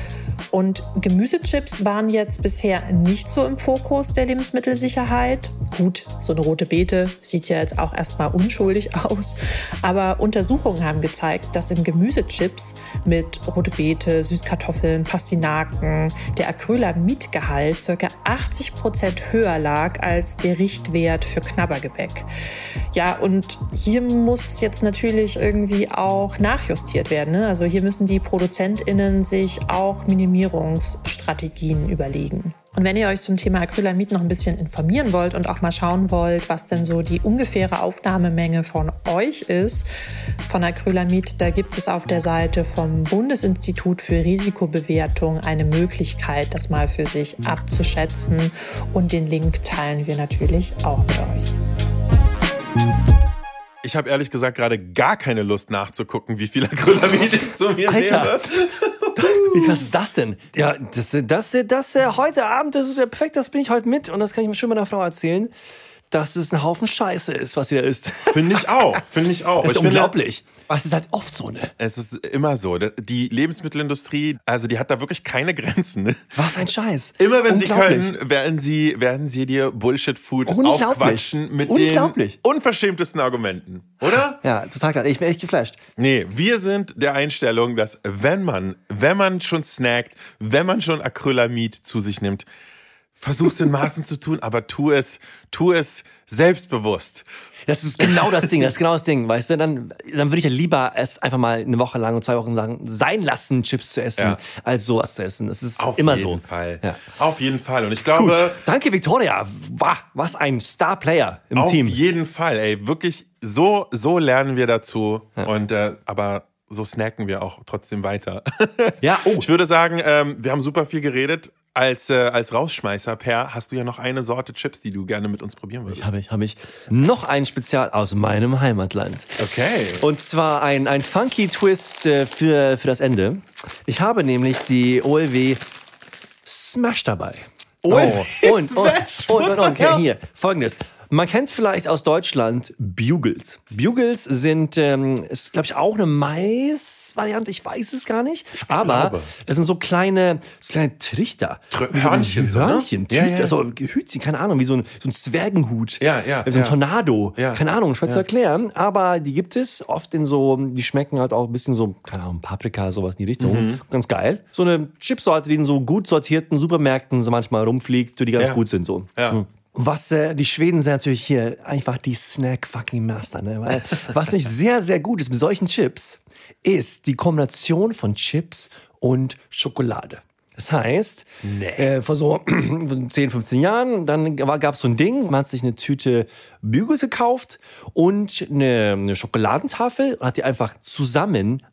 Und Gemüsechips waren jetzt bisher nicht so im Fokus der Lebensmittelsicherheit. Gut, so eine rote Beete sieht ja jetzt auch erstmal unschuldig aus. Aber Untersuchungen haben gezeigt, dass in Gemüsechips mit rote Beete, Süßkartoffeln, Pastinaken der Acrylamidgehalt ca. 80% höher lag als der Richtwert für Knabbergebäck. Ja, und hier muss jetzt natürlich irgendwie auch nachjustiert werden, ne? Also hier müssen die ProduzentInnen sich auch Minimierungsstrategien überlegen. Und wenn ihr euch zum Thema Acrylamid noch ein bisschen informieren wollt und auch mal schauen wollt, was denn so die ungefähre Aufnahmemenge von euch ist, von Acrylamid, da gibt es auf der Seite vom Bundesinstitut für Risikobewertung eine Möglichkeit, das mal für sich abzuschätzen. Und den Link teilen wir natürlich auch mit euch. Ich habe ehrlich gesagt gerade gar keine Lust nachzugucken, wie viel Acrylamid ich zu mir nehme. Wie krass ist das denn? Ja, das heute Abend, das ist ja perfekt, das bin ich heute mit und das kann ich mir schon meiner Frau erzählen, dass es ein Haufen Scheiße ist, was sie da isst. Finde ich auch. Das ist unglaublich. Aber es ist halt oft so, ne? Es ist immer so. Die Lebensmittelindustrie, also die hat da wirklich keine Grenzen. Ne? Was ein Scheiß. Immer wenn sie können, werden sie dir Bullshit-Food aufquatschen mit den unverschämtesten Argumenten. Oder? Ja, total klar. Ich bin echt geflasht. Nee, wir sind der Einstellung, dass wenn man schon snackt, wenn man schon Acrylamid zu sich nimmt, versuch's in Maßen zu tun, aber tu es selbstbewusst. Das ist genau das Ding, weißt du? Dann würde ich ja lieber es einfach mal eine Woche lang und 2 Wochen lang sein lassen, Chips zu essen, als sowas zu essen. Das ist immer so. Auf jeden Fall. Und ich glaube... Gut. Danke, Victoria. Was ein Star-Player im Team. Auf jeden Fall, ey. Wirklich, so lernen wir dazu. Ja. Und aber so snacken wir auch trotzdem weiter. Ja, Ich würde sagen, wir haben super viel geredet. Als Rausschmeißer, Per, hast du ja noch eine Sorte Chips, die du gerne mit uns probieren würdest. Habe ich. Noch ein Spezial aus meinem Heimatland. Okay. Und zwar ein funky Twist für das Ende. Ich habe nämlich die OLW Smash dabei. Und okay, hier, Folgendes. Man kennt vielleicht aus Deutschland Bugles. Bugles sind, ist glaube ich auch eine Mais-Variante, ich weiß es gar nicht. Aber das sind so kleine Trichter. Hörnchen. Also Hütchen, keine Ahnung, wie so ein Zwergenhut. Ja. So ein Tornado. Ja. Keine Ahnung, schwer zu erklären. Aber die gibt es oft in so, die schmecken halt auch ein bisschen so, keine Ahnung, Paprika, sowas in die Richtung. Ganz geil. So eine Chipsorte, die in so gut sortierten Supermärkten so manchmal rumfliegt, die ganz gut sind so. Ja. Was die Schweden sind natürlich hier einfach die Snack-fucking-Master, ne? Weil, was nicht sehr, sehr gut ist mit solchen Chips, ist die Kombination von Chips und Schokolade. Das heißt, vor so 10, 15 Jahren, dann gab es so ein Ding, man hat sich eine Tüte Bugles gekauft und eine Schokoladentafel und hat die einfach zusammen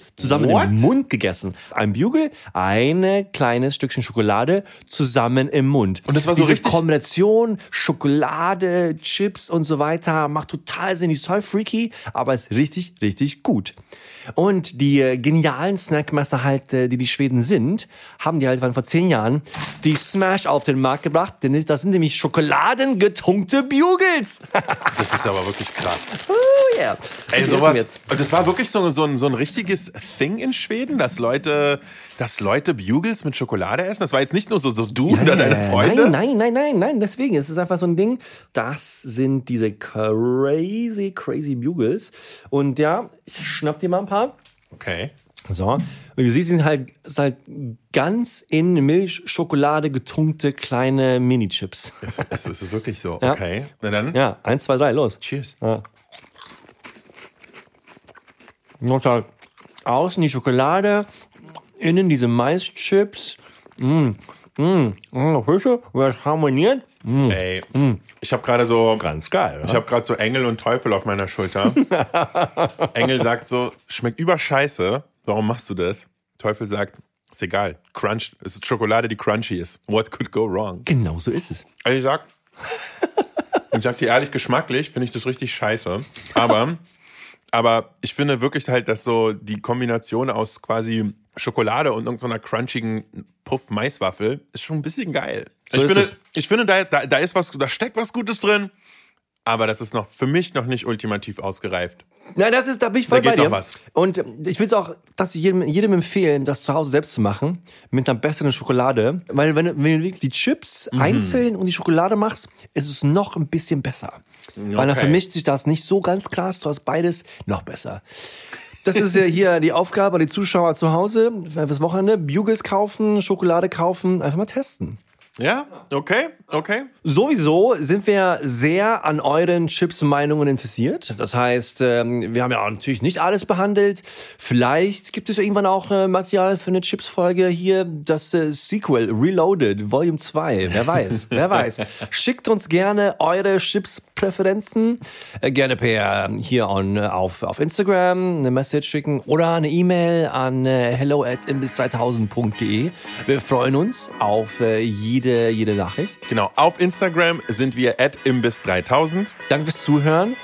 im Mund gegessen. Ein Bugle, ein kleines Stückchen Schokolade zusammen im Mund. Und das war so diese richtig... Kombination Schokolade, Chips und so weiter macht total Sinn, die ist total freaky, aber ist richtig, richtig gut. Und die genialen Snackmaster halt, die Schweden sind, haben die halt vor 10 Jahren die Smash auf den Markt gebracht, denn das sind nämlich schokoladengetunkte Bugles. Das ist aber wirklich krass. Oh yeah. Ey, sowas. Und das war wirklich so ein richtiges Thing in Schweden, dass Leute Bugles mit Schokolade essen. Das war jetzt nicht nur so du oder deine Freunde. Nein. Deswegen ist es einfach so ein Ding. Das sind diese crazy Bugles. Und ja, ich schnapp dir mal ein paar. Okay. So. Und du siehst, sind halt ganz in Milchschokolade getunkte kleine Mini-Chips. Es ist wirklich so. Okay. Na dann. Ja, 1, 2, 3, los. Cheers. Ja. Außen die Schokolade, innen diese Maischips. Fische, was harmoniert. Ey, ich habe gerade so... Ganz geil, oder? Ich habe gerade so Engel und Teufel auf meiner Schulter. Engel sagt so, schmeckt überscheiße. Warum machst du das? Teufel sagt, ist egal. Crunch, es ist Schokolade, die crunchy ist. What could go wrong? Genau so ist es. Also ich sag dir ehrlich, geschmacklich finde ich das richtig scheiße. Aber ich finde wirklich halt, dass so die Kombination aus quasi Schokolade und irgendeiner crunchigen Puff-Maiswaffel ist schon ein bisschen geil. Ich finde, da ist was, da steckt was Gutes drin, aber das ist für mich noch nicht ultimativ ausgereift. Nein, da bin ich voll bei dir. Noch was. Und ich will es auch, dass ich jedem empfehlen, das zu Hause selbst zu machen, mit einer besseren Schokolade. Weil wenn du die Chips einzeln und die Schokolade machst, ist es noch ein bisschen besser. Okay. Weil dann vermischt sich das nicht so ganz krass, du hast beides noch besser. Das ist ja hier die Aufgabe an die Zuschauer zu Hause, fürs Wochenende, Bugles kaufen, Schokolade kaufen, einfach mal testen. Ja, okay. Sowieso sind wir sehr an euren Chips-Meinungen interessiert. Das heißt, wir haben ja auch natürlich nicht alles behandelt. Vielleicht gibt es irgendwann auch Material für eine Chips-Folge hier, das Sequel, Reloaded, Volume 2. Wer weiß. Schickt uns gerne eure Chips-Präferenzen. Gerne per hier auf Instagram eine Message schicken oder eine E-Mail an hello@imbiss3000.de. Wir freuen uns auf jede Nachricht. Genau, auf Instagram sind wir @imbiss3000. Danke fürs Zuhören.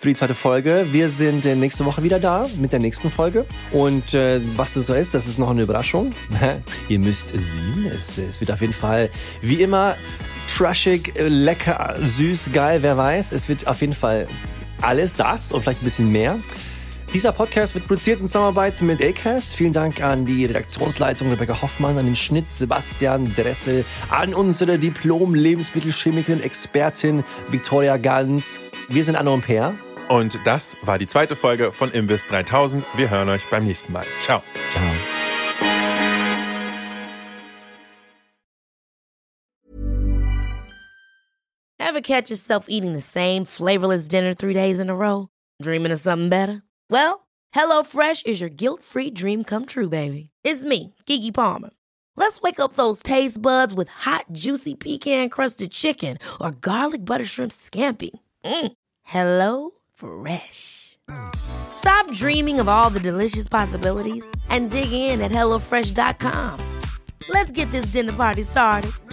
für die zweite Folge. Wir sind nächste Woche wieder da mit der nächsten Folge. Und was es so ist, das ist noch eine Überraschung. Ihr müsst sehen, es wird auf jeden Fall wie immer trashig, lecker, süß, geil, wer weiß. Es wird auf jeden Fall alles das und vielleicht ein bisschen mehr. Dieser Podcast wird produziert in Zusammenarbeit mit Acast. Vielen Dank an die Redaktionsleitung Rebecca Hoffmann, an den Schnitt Sebastian Dressel, an unsere Diplom-Lebensmittelchemikerin, Expertin Victoria Ganz. Wir sind Anne und Per. Und das war die zweite Folge von Imbiss 3000. Wir hören euch beim nächsten Mal. Ciao. Ciao. Ever catch yourself eating the same flavorless dinner 3 days in a row? Dreaming of something better? Well, HelloFresh is your guilt-free dream come true, baby. It's me, Keke Palmer. Let's wake up those taste buds with hot, juicy pecan-crusted chicken or garlic butter shrimp scampi. Hello Fresh. Stop dreaming of all the delicious possibilities and dig in at HelloFresh.com. Let's get this dinner party started.